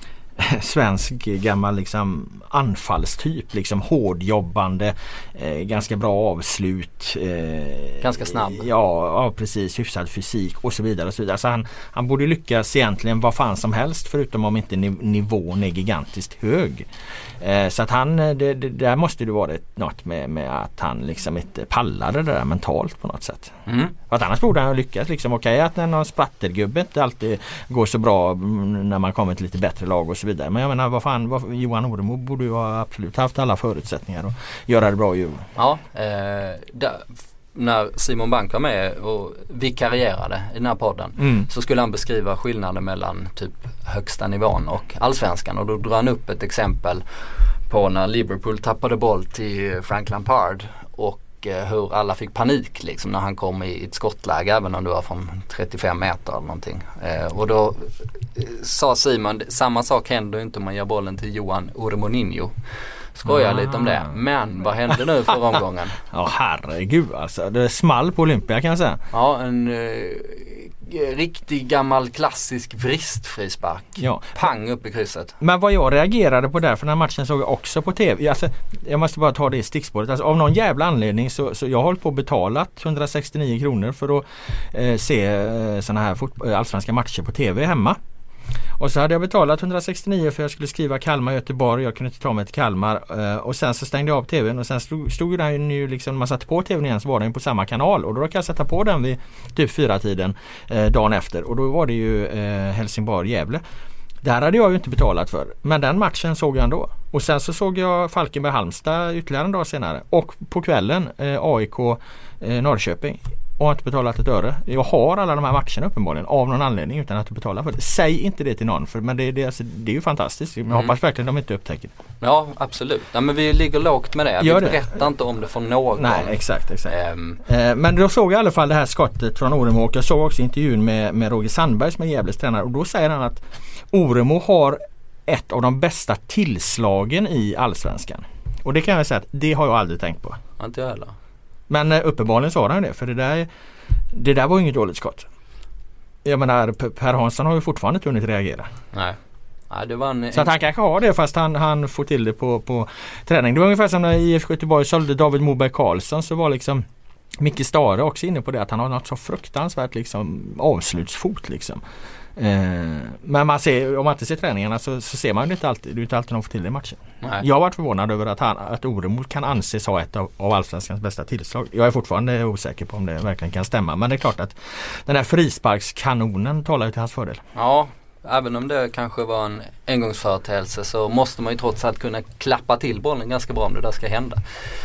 svensk gammal liksom anfallstyp, liksom hårdjobbande, ganska bra avslut, ganska snabb. Ja, precis, hyfsad fysik och så vidare och så vidare. Så han borde lyckas egentligen vad fan som helst, förutom om inte nivån är gigantiskt hög. Så att där måste det vara något med att han liksom inte pallade det där mentalt på något sätt. För att annars borde han lyckas liksom, okej, att när någon sprattergubbe inte alltid går så bra när man kommer till lite bättre lag och så vidare. Men jag menar, Johan Oremo borde ju ha absolut haft alla förutsättningar att göra det bra i Djurgården. Ja, när Simon Bank var med och vikarierade i den här podden så skulle han beskriva skillnaden mellan typ högsta nivån och allsvenskan, och då drar han upp ett exempel på när Liverpool tappade boll till Frank Lampard och hur alla fick panik liksom när han kom i ett skottläge, även om det var från 35 meter eller någonting. Och då sa Simon, samma sak händer inte om man ger bollen till Johan Oremoninho skojar lite om det. Men vad hände nu för omgången? Ja, herregud alltså. Det small på Olympia kan jag säga. Ja, en riktig gammal klassisk vristfrispark. Ja. Pang upp i krysset. Men vad jag reagerade på där, för den här matchen såg jag också på tv. Alltså, jag måste bara ta det i stickspåret. Alltså, av någon jävla anledning så jag har hållit på och betalat 169 kronor för att se såna här allsvenska matcher på tv hemma. Och så hade jag betalat 169 för jag skulle skriva Kalmar-Göteborg. Jag kunde inte ta mig till Kalmar. Och sen så stängde jag av tvn och sen stod den ju liksom, man satte på tvn igen så var den på samma kanal. Och då kan jag sätta på den vid typ 4-tiden dagen efter. Och då var det ju Helsingborg-Gävle. Där hade jag ju inte betalat för. Men den matchen såg jag ändå. Och sen så såg jag Falkenberg-Halmstad ytterligare en dag senare. Och på kvällen AIK-Norrköping. Och har inte betalat ett öre. Jag har alla de här matcherna uppenbarligen av någon anledning utan att betala för det. Säg inte det till någon, men det är ju fantastiskt. Men jag hoppas verkligen de inte upptäcker det. Ja, absolut. Ja, men vi ligger lågt med det. Vi berättar inte om det för någon. Nej, exakt. Men då såg jag i alla fall det här skottet från Oremo och jag såg också intervjun med Roger Sandberg som är Gävles tränare. Och då säger han att Oremo har ett av de bästa tillslagen i Allsvenskan. Och det kan jag säga att det har jag aldrig tänkt på. Inte jag heller. Men uppenbarligen sa han det, för det där var inget dåligt skott. Jag menar, Per Hansson har ju fortfarande inte hunnit reagera. Nej. Ja, det var så att han kanske har det fast han får till det på träning. Det var ungefär som när IFK Göteborg sålde David Moberg Karlsson, så var liksom Micke Stare också inne på det, att han har något så fruktansvärt liksom avslutsfot liksom. Men man ser, om man inte ser träningarna så ser man det inte alltid. Det är inte alltid de får till det i matchen. Nej. Jag har varit förvånad över att Oremo kan anses ha ett av Allsvenskans bästa tillslag. Jag är fortfarande osäker på om det verkligen kan stämma. Men det är klart att den här frisparkskanonen talar ju till hans fördel. Ja, även om det kanske var en engångsföreteelse så måste man ju trots allt kunna klappa till bollen ganska bra om det där ska hända.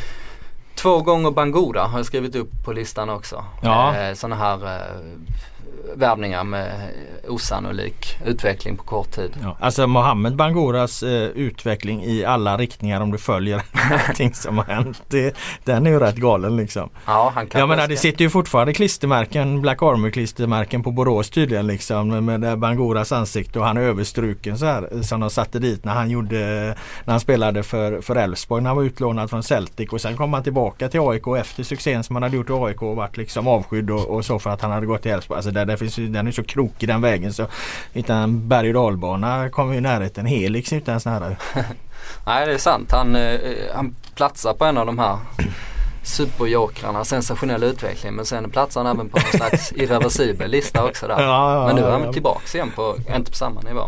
2 gånger Bangura har jag skrivit upp på listan också. Ja. Sådana här värvningar med osannolik utveckling på kort tid. Ja, alltså Mohamed Banguras utveckling i alla riktningar, om du följer allting som har hänt, den är ju rätt galen liksom. Ja, han kan. Jag menar, det sitter ju fortfarande klistermärken, Black Armour klistermärken på Borås tydligen liksom, med Banguras ansikte, och han är överstruken så här som de satte dit när han spelade för Elfsborg, när han var utlånad från Celtic, och sen kom han tillbaka till AIK efter succén som han hade gjort i AIK och varit liksom avskydd och så för att han hade gått till Elfsborg. Alltså den är så krokig den vägen, så utan berg- och dalbana kommer i närheten Helix utan sån här. Nej, det är sant. Han platsar på en av de här superjokrarna, sensationell utveckling, men sen platsar han även på någon slags irreversibel lista också där. Ja, men nu är han tillbaka igen inte på samma nivå.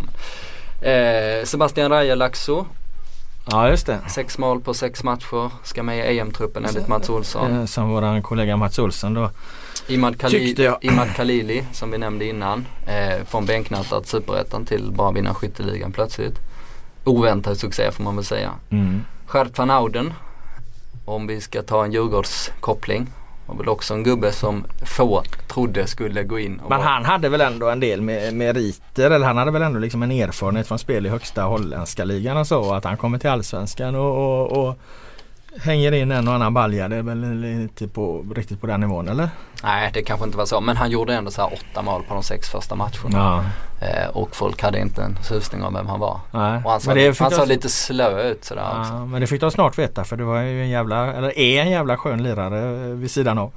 Men. Sebastian Raja-Laxo. Ja, just det. 6 mål på 6 matcher, ska med i EM-truppen enligt Mats Olsson. Som våran kollega Mats Olsson då. Imad Khalili som vi nämnde innan, från bänknattat Superettan till bara vinna skytteligan plötsligt. Oväntad succé får man väl säga. Gert van Ouden, om vi ska ta en Djurgårdskoppling, var väl också en gubbe som få trodde skulle gå in. Men han hade väl ändå en del meriter, eller han hade väl ändå liksom en erfarenhet från spel i högsta holländska ligan och så, att han kommer till Allsvenskan och hänger in en och annan balja. Det är väl inte riktigt på den nivån, eller? Nej, det kanske inte var så. Men han gjorde ändå så här 8 mål på de 6 första matcherna. Ja. Och folk hade inte en susning om vem han var. Nej. Och han såg lite slö ut sådär också. Men det fick de snart veta, för det var ju en jävla skön lirare vid sidan av.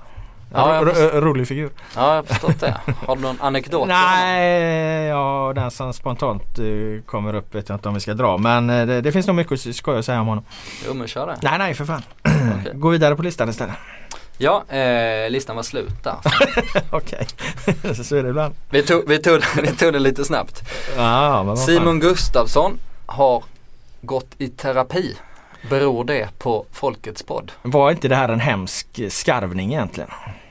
Rolig figur. Ja, jag har förstått det. Har du någon anekdot? Nej, den som spontant kommer upp vet jag inte om vi ska dra. Men det finns nog mycket att skoja säga om honom. Jo, men kör det. Nej, för fan. Okay. Gå vidare på listan istället. Ja, listan var slut där. Okej, så är det ibland. Vi tog det lite snabbt. Men Simon Gustafsson har gått i terapi. Beror det på Folkets podd? Var inte det här en hemsk skarvning egentligen?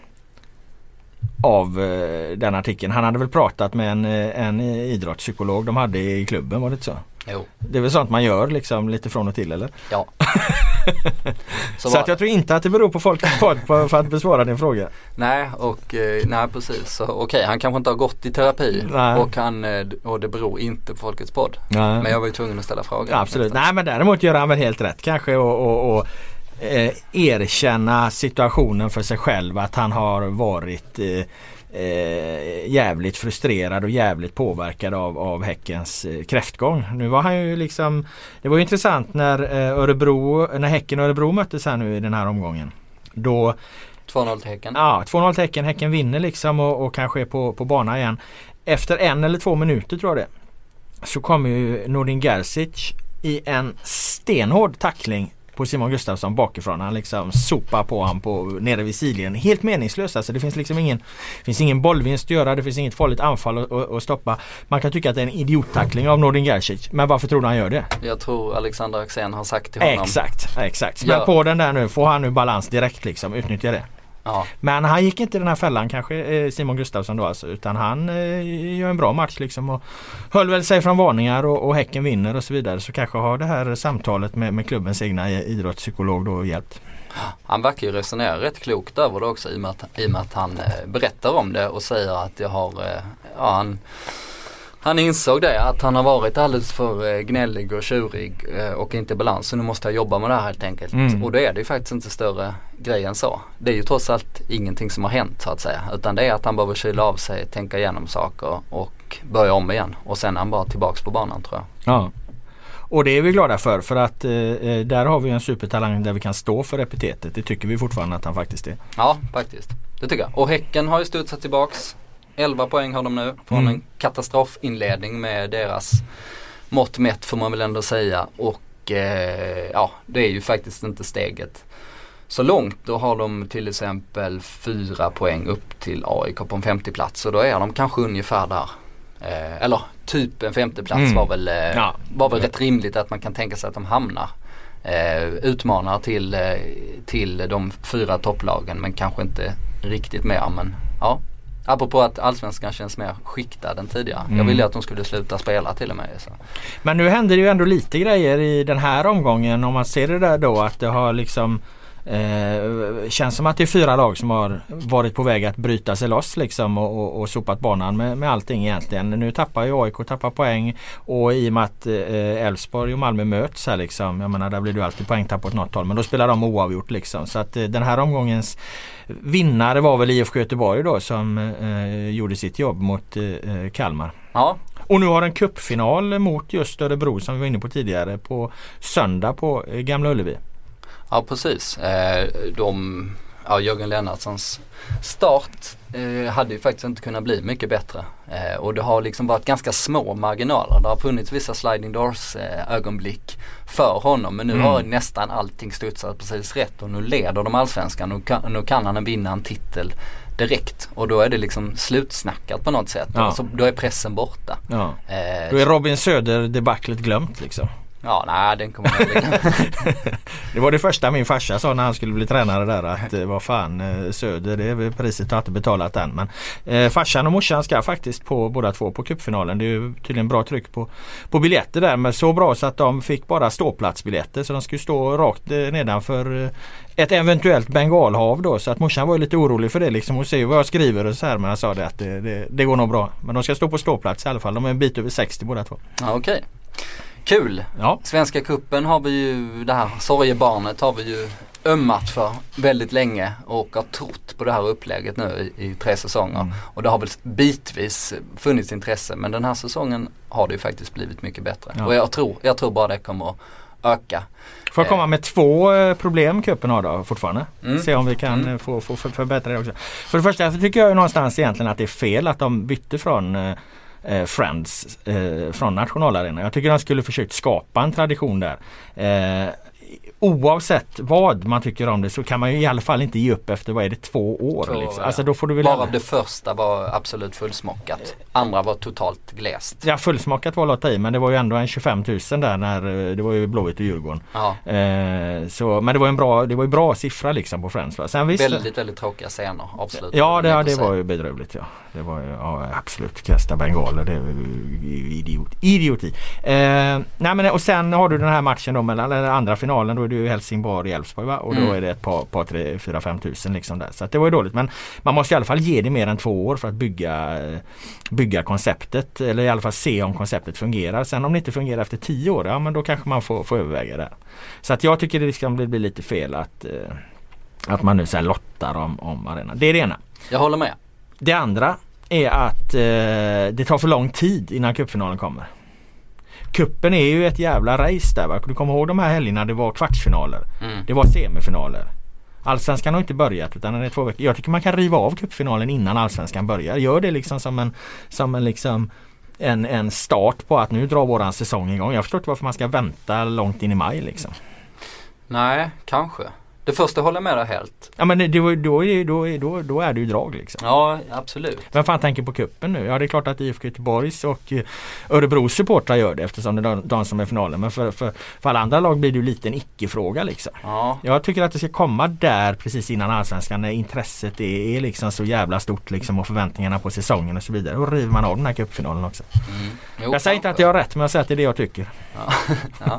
Av den artikeln. Han hade väl pratat med en idrottspsykolog de hade i klubben, var det inte så? Jo. Det är väl sånt man gör liksom lite från och till, eller? Ja. Så att jag tror inte att det beror på Folkets podd för att besvara din fråga. Nej, nej precis. Så, okej, han kanske inte har gått i terapi och det beror inte på Folkets podd. Nej. Men jag var ju tvungen att ställa frågan. Ja, absolut. Nej, men däremot gör han väl helt rätt kanske och erkänna situationen för sig själv, att han har varit jävligt frustrerad och jävligt påverkad av Häckens kräftgång. Nu var han ju liksom, det var ju intressant när Häcken och Örebro möttes här nu i den här omgången. Då 2-0 till Häcken. Ja, 2-0 till Häcken. Häcken vinner liksom och kanske är på bana igen. Efter 1 eller 2 minuter tror jag det, så kommer ju Nordin Gerzic i en stenhård tackling på Simon Gustafsson bakifrån. Han liksom sopar på han nere vid sidlinjen. Helt meningslöst. Alltså det finns liksom ingen bollvinst att göra. Det finns inget farligt anfall att stoppa. Man kan tycka att det är en idiottackling av Nordin Gerzic. Men varför tror du han gör det? Jag tror Alexander Axén har sagt till honom. Exakt. Men på den där nu får han nu balans direkt liksom. Utnyttja det. Ja. Men han gick inte i den här fällan kanske, Simon Gustafsson då alltså, utan han gör en bra match liksom och höll väl sig från varningar och Häcken vinner och så vidare, så kanske har det här samtalet med klubbens egna idrottspsykolog då hjälpt. Han verkar ju resonera rätt klokt över det också i och med att han berättar om det och säger att jag har, han insåg det, att han har varit alldeles för gnällig och tjurig och inte i balans. Så nu måste jag jobba med det här helt enkelt. Och då är det ju faktiskt inte större grej än så. Det är ju trots allt ingenting som har hänt så att säga. Utan det är att han behöver kyla av sig, tänka igenom saker och börja om igen. Och sen är han bara tillbaks på banan tror jag. Ja. Och det är vi glada för att där har vi en supertalang där vi kan stå för epitetet. Det tycker vi fortfarande att han faktiskt är. Ja, faktiskt. Det tycker jag. Och Häcken har ju studsat tillbaks. 11 poäng har de nu från en katastrofinledning med deras mått mätt får man väl ändå säga. Och det är ju faktiskt inte steget så långt. Då har de till exempel 4 poäng upp till AIK på en 50 plats. Och då är de kanske ungefär där. Eller typ en 50 plats var väl rätt rimligt att man kan tänka sig att de hamnar. Utmanar till de 4 topplagen, men kanske inte riktigt mer. Men ja. Apropå att allsvenskan känns mer skiktad än tidigare. Jag ville att de skulle sluta spela till och med. Så. Men nu händer det ju ändå lite grejer i den här omgången. Om man ser det där då, att det har liksom känns som att det är 4 lag som har varit på väg att bryta sig loss liksom och sopat banan med allting egentligen. Nu tappar ju AIK poäng, och i och med att Elfsborg och Malmö möts här liksom, jag menar där blir det alltid poängtapp åt något håll, men då spelar de oavgjort liksom. Så att den här omgångens vinnare var väl IFK Göteborg då, som gjorde sitt jobb mot Kalmar. Ja. Och nu har en cupfinal mot just Örebro som vi var inne på tidigare på söndag på Gamla Ullevi. Ja, precis. Jörgen Lennartssons start hade ju faktiskt inte kunnat bli mycket bättre. Och det har liksom varit ganska små marginaler. Det har funnits vissa sliding doors ögonblick för honom. Men nu har nästan allting studsat precis rätt. Och nu leder de allsvenskan. Och nu kan han vinna en titel direkt. Och då är det liksom slutsnackat på något sätt. Ja. Alltså, då är pressen borta. Ja. Då är Robin Söder debaclet glömt liksom. Ja, nej, den kommer jag inte. Det var det första min farsa sa när han skulle bli tränare där, att vad fan, Söder, det är priset har inte betalat än. Men farsan och morsan ska faktiskt på båda två på cupfinalen. Det är ju tydligen bra tryck på biljetter där, men så bra så att de fick bara ståplatsbiljetter, så de skulle stå rakt nedanför ett eventuellt bengalhav då, så att morsan var ju lite orolig för det liksom, och se vad jag skriver och så här, men jag sa det att det går nog bra. Men de ska stå på ståplats i alla fall, de är en bit över 60 båda två. Ja, okej. Kul! Ja. Svenska kuppen har vi ju, det här sorgebarnet har vi ju ömmat för väldigt länge och har trott på det här upplägget nu i 3 säsonger. Och det har väl bitvis funnits intresse, men den här säsongen har det ju faktiskt blivit mycket bättre. Ja. Och jag tror bara det kommer att öka. Får jag komma med 2 problem kuppen har då fortfarande? Se om vi kan få förbättra det också. För det första så tycker jag ju någonstans egentligen att det är fel att de bytte från Friends från nationalarenan. Jag tycker de skulle försökt skapa en tradition där. Oavsett vad man tycker om det, så kan man ju i alla fall inte ge upp efter, vad är det, 2 år? Liksom. Alltså, då får du väl bara det första var absolut fullsmockat. Andra var totalt gläst. Ja, fullsmockat var lotta i, men det var ju ändå en 25 000 där när det var ju Blåvitt och Djurgården. Ja. Men det var ju bra siffra liksom på Friends. Sen väldigt, väldigt tråkiga scener, absolut. Ja, det var ju bedrövligt, ja. Det var ju absolut kasta bengaler, det är idioti. Nej, men och sen har du den här matchen då mellan andra final finalen, då är det ju Helsingborg och Elfsborg, va? Och då är det ett par 3, 4, 5 tusen liksom där. Så att det var ju dåligt, men man måste i alla fall ge det mer än 2 år för att bygga konceptet, eller i alla fall se om konceptet fungerar. Sen om det inte fungerar efter 10 år, ja men då kanske man får överväga det. Så att jag tycker det liksom blir lite fel att man nu så här lottar om arenan. Det är det ena. Jag håller med. Det andra är att det tar för lång tid innan cupfinalen kommer. Kuppen är ju ett jävla race där, va? Du kommer ihåg de här helgerna, det var kvartsfinaler. Det var semifinaler. Allsvenskan har inte börjat, utan den är 2 veckor. Jag tycker man kan riva av cupfinalen innan Allsvenskan börjar. Gör det liksom som en start på att nu drar våran säsong igång. Jag förstår inte varför man ska vänta långt in i maj liksom. Nej, kanske. Det första håller med dig helt. Ja, men då är det ju drag liksom. Ja, absolut. Vem fan tänker på kuppen nu? Ja, det är klart att IFK Göteborgs och Örebros supportrar gör det, eftersom det är de som är finalen. Men för alla andra lag blir det ju lite en icke-fråga liksom. Ja. Jag tycker att det ska komma där precis innan Allsvenskan, när intresset är liksom så jävla stort liksom, och förväntningarna på säsongen och så vidare. Och river man av den här cupfinalen också. Jo, jag säger inte att jag har rätt, men jag säger att det är det jag tycker. Ja.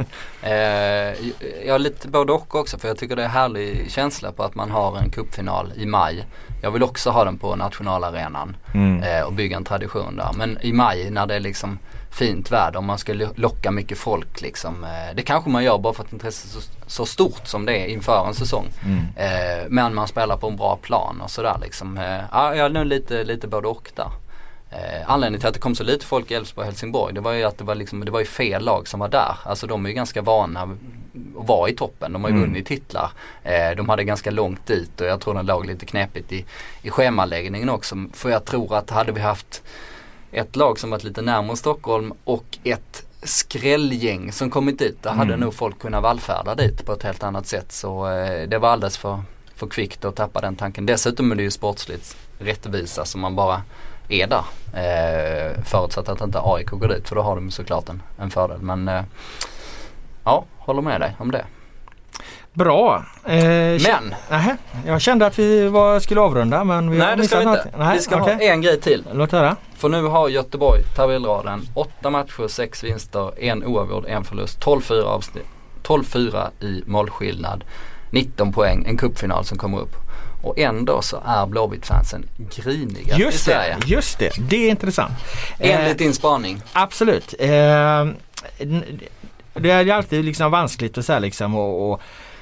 Jag är lite både och också, för jag tycker det är härlig känsla på att man har en cupfinal i maj. Jag vill också ha den på nationalarenan och bygga en tradition där. Men i maj när det är liksom fint väder, om man ska locka mycket folk liksom, det kanske man gör bara för att intresset är så stort som det är inför en säsong. Men man spelar på en bra plan och sådär liksom. Jag är nu lite både och där. Anledningen till att det kom så lite folk i Elfsborg och Helsingborg, det var ju att det var ju fel lag som var där. Alltså de är ju ganska vana att vara i toppen. De har ju vunnit titlar. De hade ganska långt dit, och jag tror de låg lite knepigt i schemaläggningen också. För jag tror att hade vi haft ett lag som varit lite närmare Stockholm och ett skrällgäng som kommit dit, då hade nog folk kunnat vallfärda dit på ett helt annat sätt. Så det var alldeles för kvickt att tappa den tanken. Dessutom är det ju sportsligt rättvisa som man bara är där, förutsatt att inte AIK går dit, för då har de såklart en fördel. Men ja, håller med dig om det. Bra. Men jag kände att vi skulle avrunda, men vi nej, det ska vi inte. Vi ska ha en grej till. Låt höra. För nu har Göteborg tabellraden 8 matcher, 6 vinster, 1 oavgjord, 1 förlust, 12-4 i målskillnad, 19 poäng, en cupfinal som kommer upp. Och ändå så är Blåvitt-fansen griniga i Sverige. Just det, det är intressant. Enligt din spaning. Absolut. Det är alltid liksom vanskligt att säga liksom och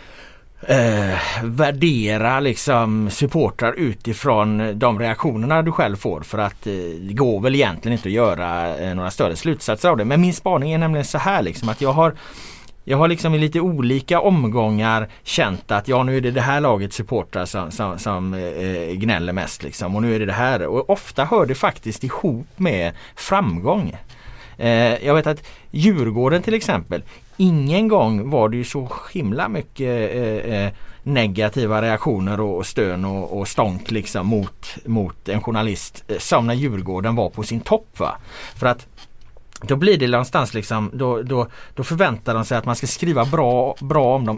värdera liksom supportrar utifrån de reaktionerna du själv får, för att det går väl egentligen inte att göra några större slutsatser av det. Men min spaning är nämligen så här liksom, att jag har liksom i lite olika omgångar känt att nu är det här laget supportrar som gnäller mest liksom, och nu är det här, och ofta hör det faktiskt ihop med framgång. Jag vet att Djurgården till exempel, ingen gång var det ju så himla mycket negativa reaktioner och stön och stånk liksom mot en journalist som när Djurgården var på sin topp, va? För att då blir det någonstans liksom, då förväntar de sig att man ska skriva bra om dem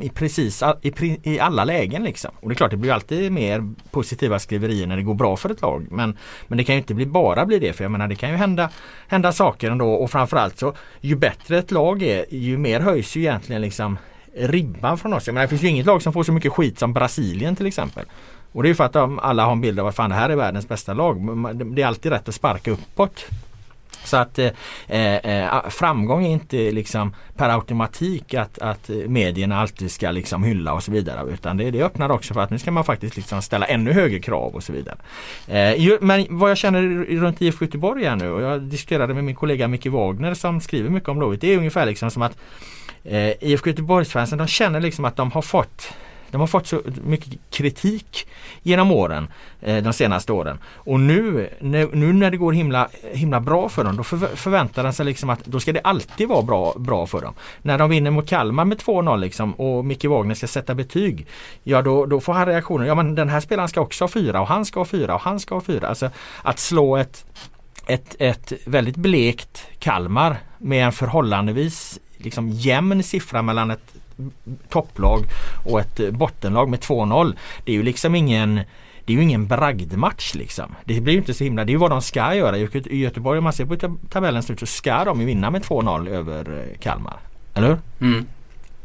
i alla lägen liksom. Och det är klart, det blir alltid mer positiva skriverier när det går bra för ett lag, men det kan ju inte bara bli det, för jag menar, det kan ju hända saker ändå, och framförallt så ju bättre ett lag är, ju mer höjs ju egentligen liksom ribban från oss. Jag menar, det finns ju inget lag som får så mycket skit som Brasilien till exempel. Och det är ju för att alla har en bild av att fan, det här är världens bästa lag. Det är alltid rätt att sparka uppåt. Så att framgång är inte liksom per automatik att medierna alltid ska liksom hylla och så vidare, utan det öppnar också för att nu ska man faktiskt liksom ställa ännu högre krav och så vidare. Men vad jag känner runt IFK Göteborg här nu, och jag diskuterade med min kollega Micke Wagner som skriver mycket om Blåvitt, det är ungefär liksom som att IFK Göteborgsfansen, de känner liksom att de har fått så mycket kritik genom åren, de senaste åren. Och nu när det går himla bra för dem, då förväntar de sig liksom att då ska det alltid vara bra för dem. När de vinner mot Kalmar med 2-0 liksom, och Micke Wagner ska sätta betyg, ja då får han reaktioner. Ja, men den här spelaren ska också ha 4, och han ska ha 4, och han ska ha 4. Alltså att slå ett väldigt blekt Kalmar med en förhållandevis liksom jämn siffra mellan ett topplag och ett bottenlag med 2-0. Det är ju liksom ingen bragdmatch liksom. Det blir ju inte så himla, det är ju vad de ska göra. I Göteborg, om man ser på tabellen så ska de ju vinna med 2-0 över Kalmar. Eller hur?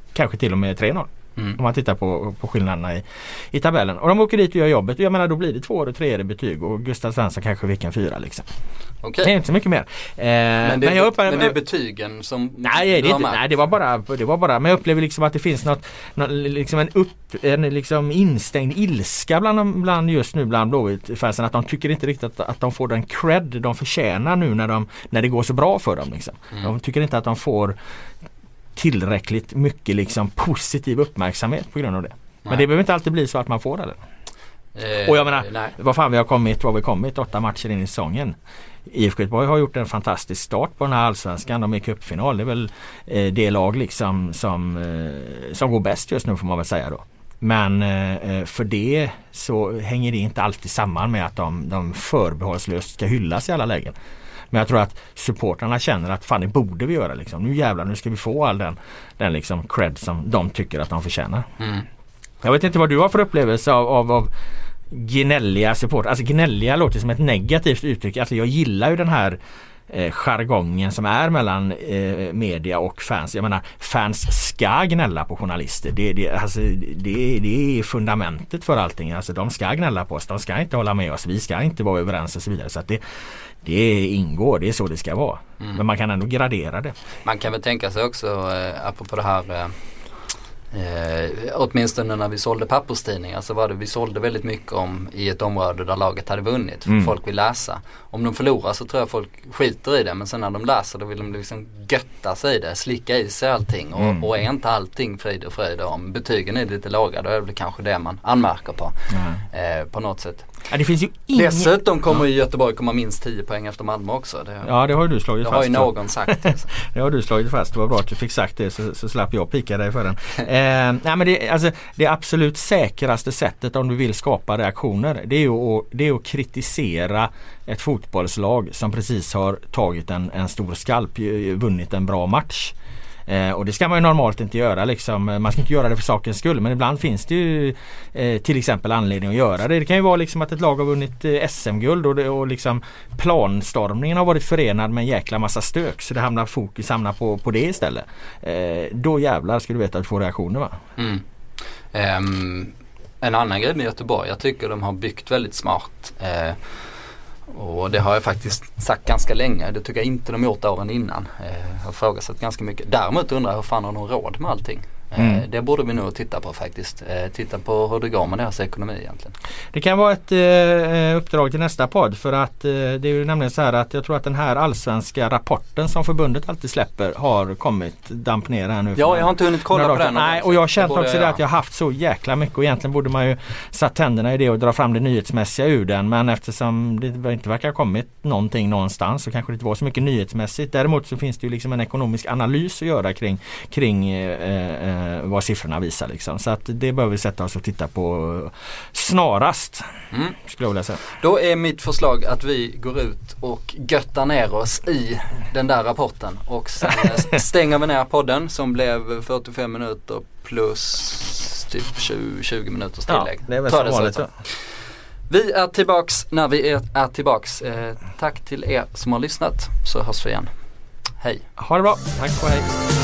kanske till och med 3-0. Om man tittar på skillnaderna i tabellen. Och de åker dit och gör jobbet. Och jag menar, då blir det 2 och 3 betyg. Och Gustav Svensson kanske fick en 4 liksom. Okay. Det är inte så mycket mer. Men det är betygen som... Nej, det var bara... Men jag upplever liksom att det finns något liksom en liksom instängd ilska bland just nu bland Blåvitt-fansen. Att de tycker inte riktigt att de får den cred de förtjänar nu när det går så bra för dem. Liksom. De tycker inte att de får tillräckligt mycket liksom positiv uppmärksamhet på grund av det. Men det behöver inte alltid bli så att man får det. Och jag menar, vad fan vi har kommit 8 matcher in i säsongen. IFK Göteborg har gjort en fantastisk start på den här allsvenskan. De är i cupfinal. Det är väl det lag liksom som går bäst just nu, får man väl säga då. Men för det så hänger det inte alltid samman med att de förbehållslöst ska hyllas i alla lägen. Men jag tror att supportrarna känner att fan, det borde vi göra liksom. Nu jävlar, nu ska vi få all den liksom cred som de tycker att de förtjänar. Jag vet inte vad du har för upplevelse av gnälliga supportrar. Alltså gnälliga låter som ett negativt uttryck. Alltså jag gillar ju den här jargongen som är mellan media och fans. Jag menar, fans ska gnälla på journalister. Det är fundamentet för allting. Alltså de ska gnälla på oss. De ska inte hålla med oss. Vi ska inte vara överens och så vidare. Så att det ingår. Det är så det ska vara. Men man kan ändå gradera det. Man kan väl tänka sig också apropå det här åtminstone när vi sålde papperstidningar så var det, vi sålde väldigt mycket om i ett område där laget hade vunnit. Folk vill läsa. Om de förlorar så tror jag folk skiter i det, men sen när de läser då vill de liksom götta sig i det, slicka i sig allting och är inte allting frid och fröjd. Om betygen är lite låga, då är det kanske det man anmärker på något sätt. Ja, det finns ju dessutom kommer ju Göteborg komma minst 10 poeng efter Malmö också. Det har du slagit fast. Det har ju någon sagt. Det har du slagit fast. Det var bra att du fick sagt det, så slapp jag pika dig för den. Nej, men det absolut säkraste sättet om du vill skapa reaktioner, det är att kritisera ett fotbollslag som precis har tagit en stor skalp, vunnit en bra match. Och det ska man ju normalt inte göra liksom. Man ska inte göra det för sakens skull, men ibland finns det ju till exempel anledning att göra det. Det kan ju vara liksom att ett lag har vunnit SM-guld och liksom planstormningen har varit förenad med en jäkla massa stök, så det fokus hamnar på det istället. Då jävlar ska du veta att du får reaktioner, va? En annan grej med Göteborg, jag tycker de har byggt väldigt smart. Och det har jag faktiskt sagt ganska länge. Det tycker jag inte de gjort åren innan. Jag har frågat ganska mycket. Däremot undrar jag hur fan har de råd med allting? Det borde vi nog titta på faktiskt. Titta på hur det går med deras ekonomi egentligen. Det kan vara ett uppdrag till nästa podd, för att det är ju nämligen så här att jag tror att den här allsvenska rapporten som förbundet alltid släpper har kommit damp ner här nu. Ja, jag har inte hunnit kolla på den. Nej, och jag har känt också det att jag har haft så jäkla mycket, och egentligen borde man ju satt tänderna i det och dra fram det nyhetsmässiga ur den, men eftersom det inte verkar ha kommit någonting någonstans så kanske det inte var så mycket nyhetsmässigt. Däremot så finns det ju liksom en ekonomisk analys att göra kring vad siffrorna visar liksom. Så att det behöver vi sätta oss och titta på snarast, skulle jag vilja säga. Då är mitt förslag att vi går ut och göttar ner oss i den där rapporten och sen stänger vi ner podden som blev 45 minuter plus typ 20 minuters tillägg. Ja, det är väl så vanligt. Vi är tillbaks när vi är tillbaks. Tack till er som har lyssnat, så hörs vi igen. Hej. Ha det bra. Tack och hej.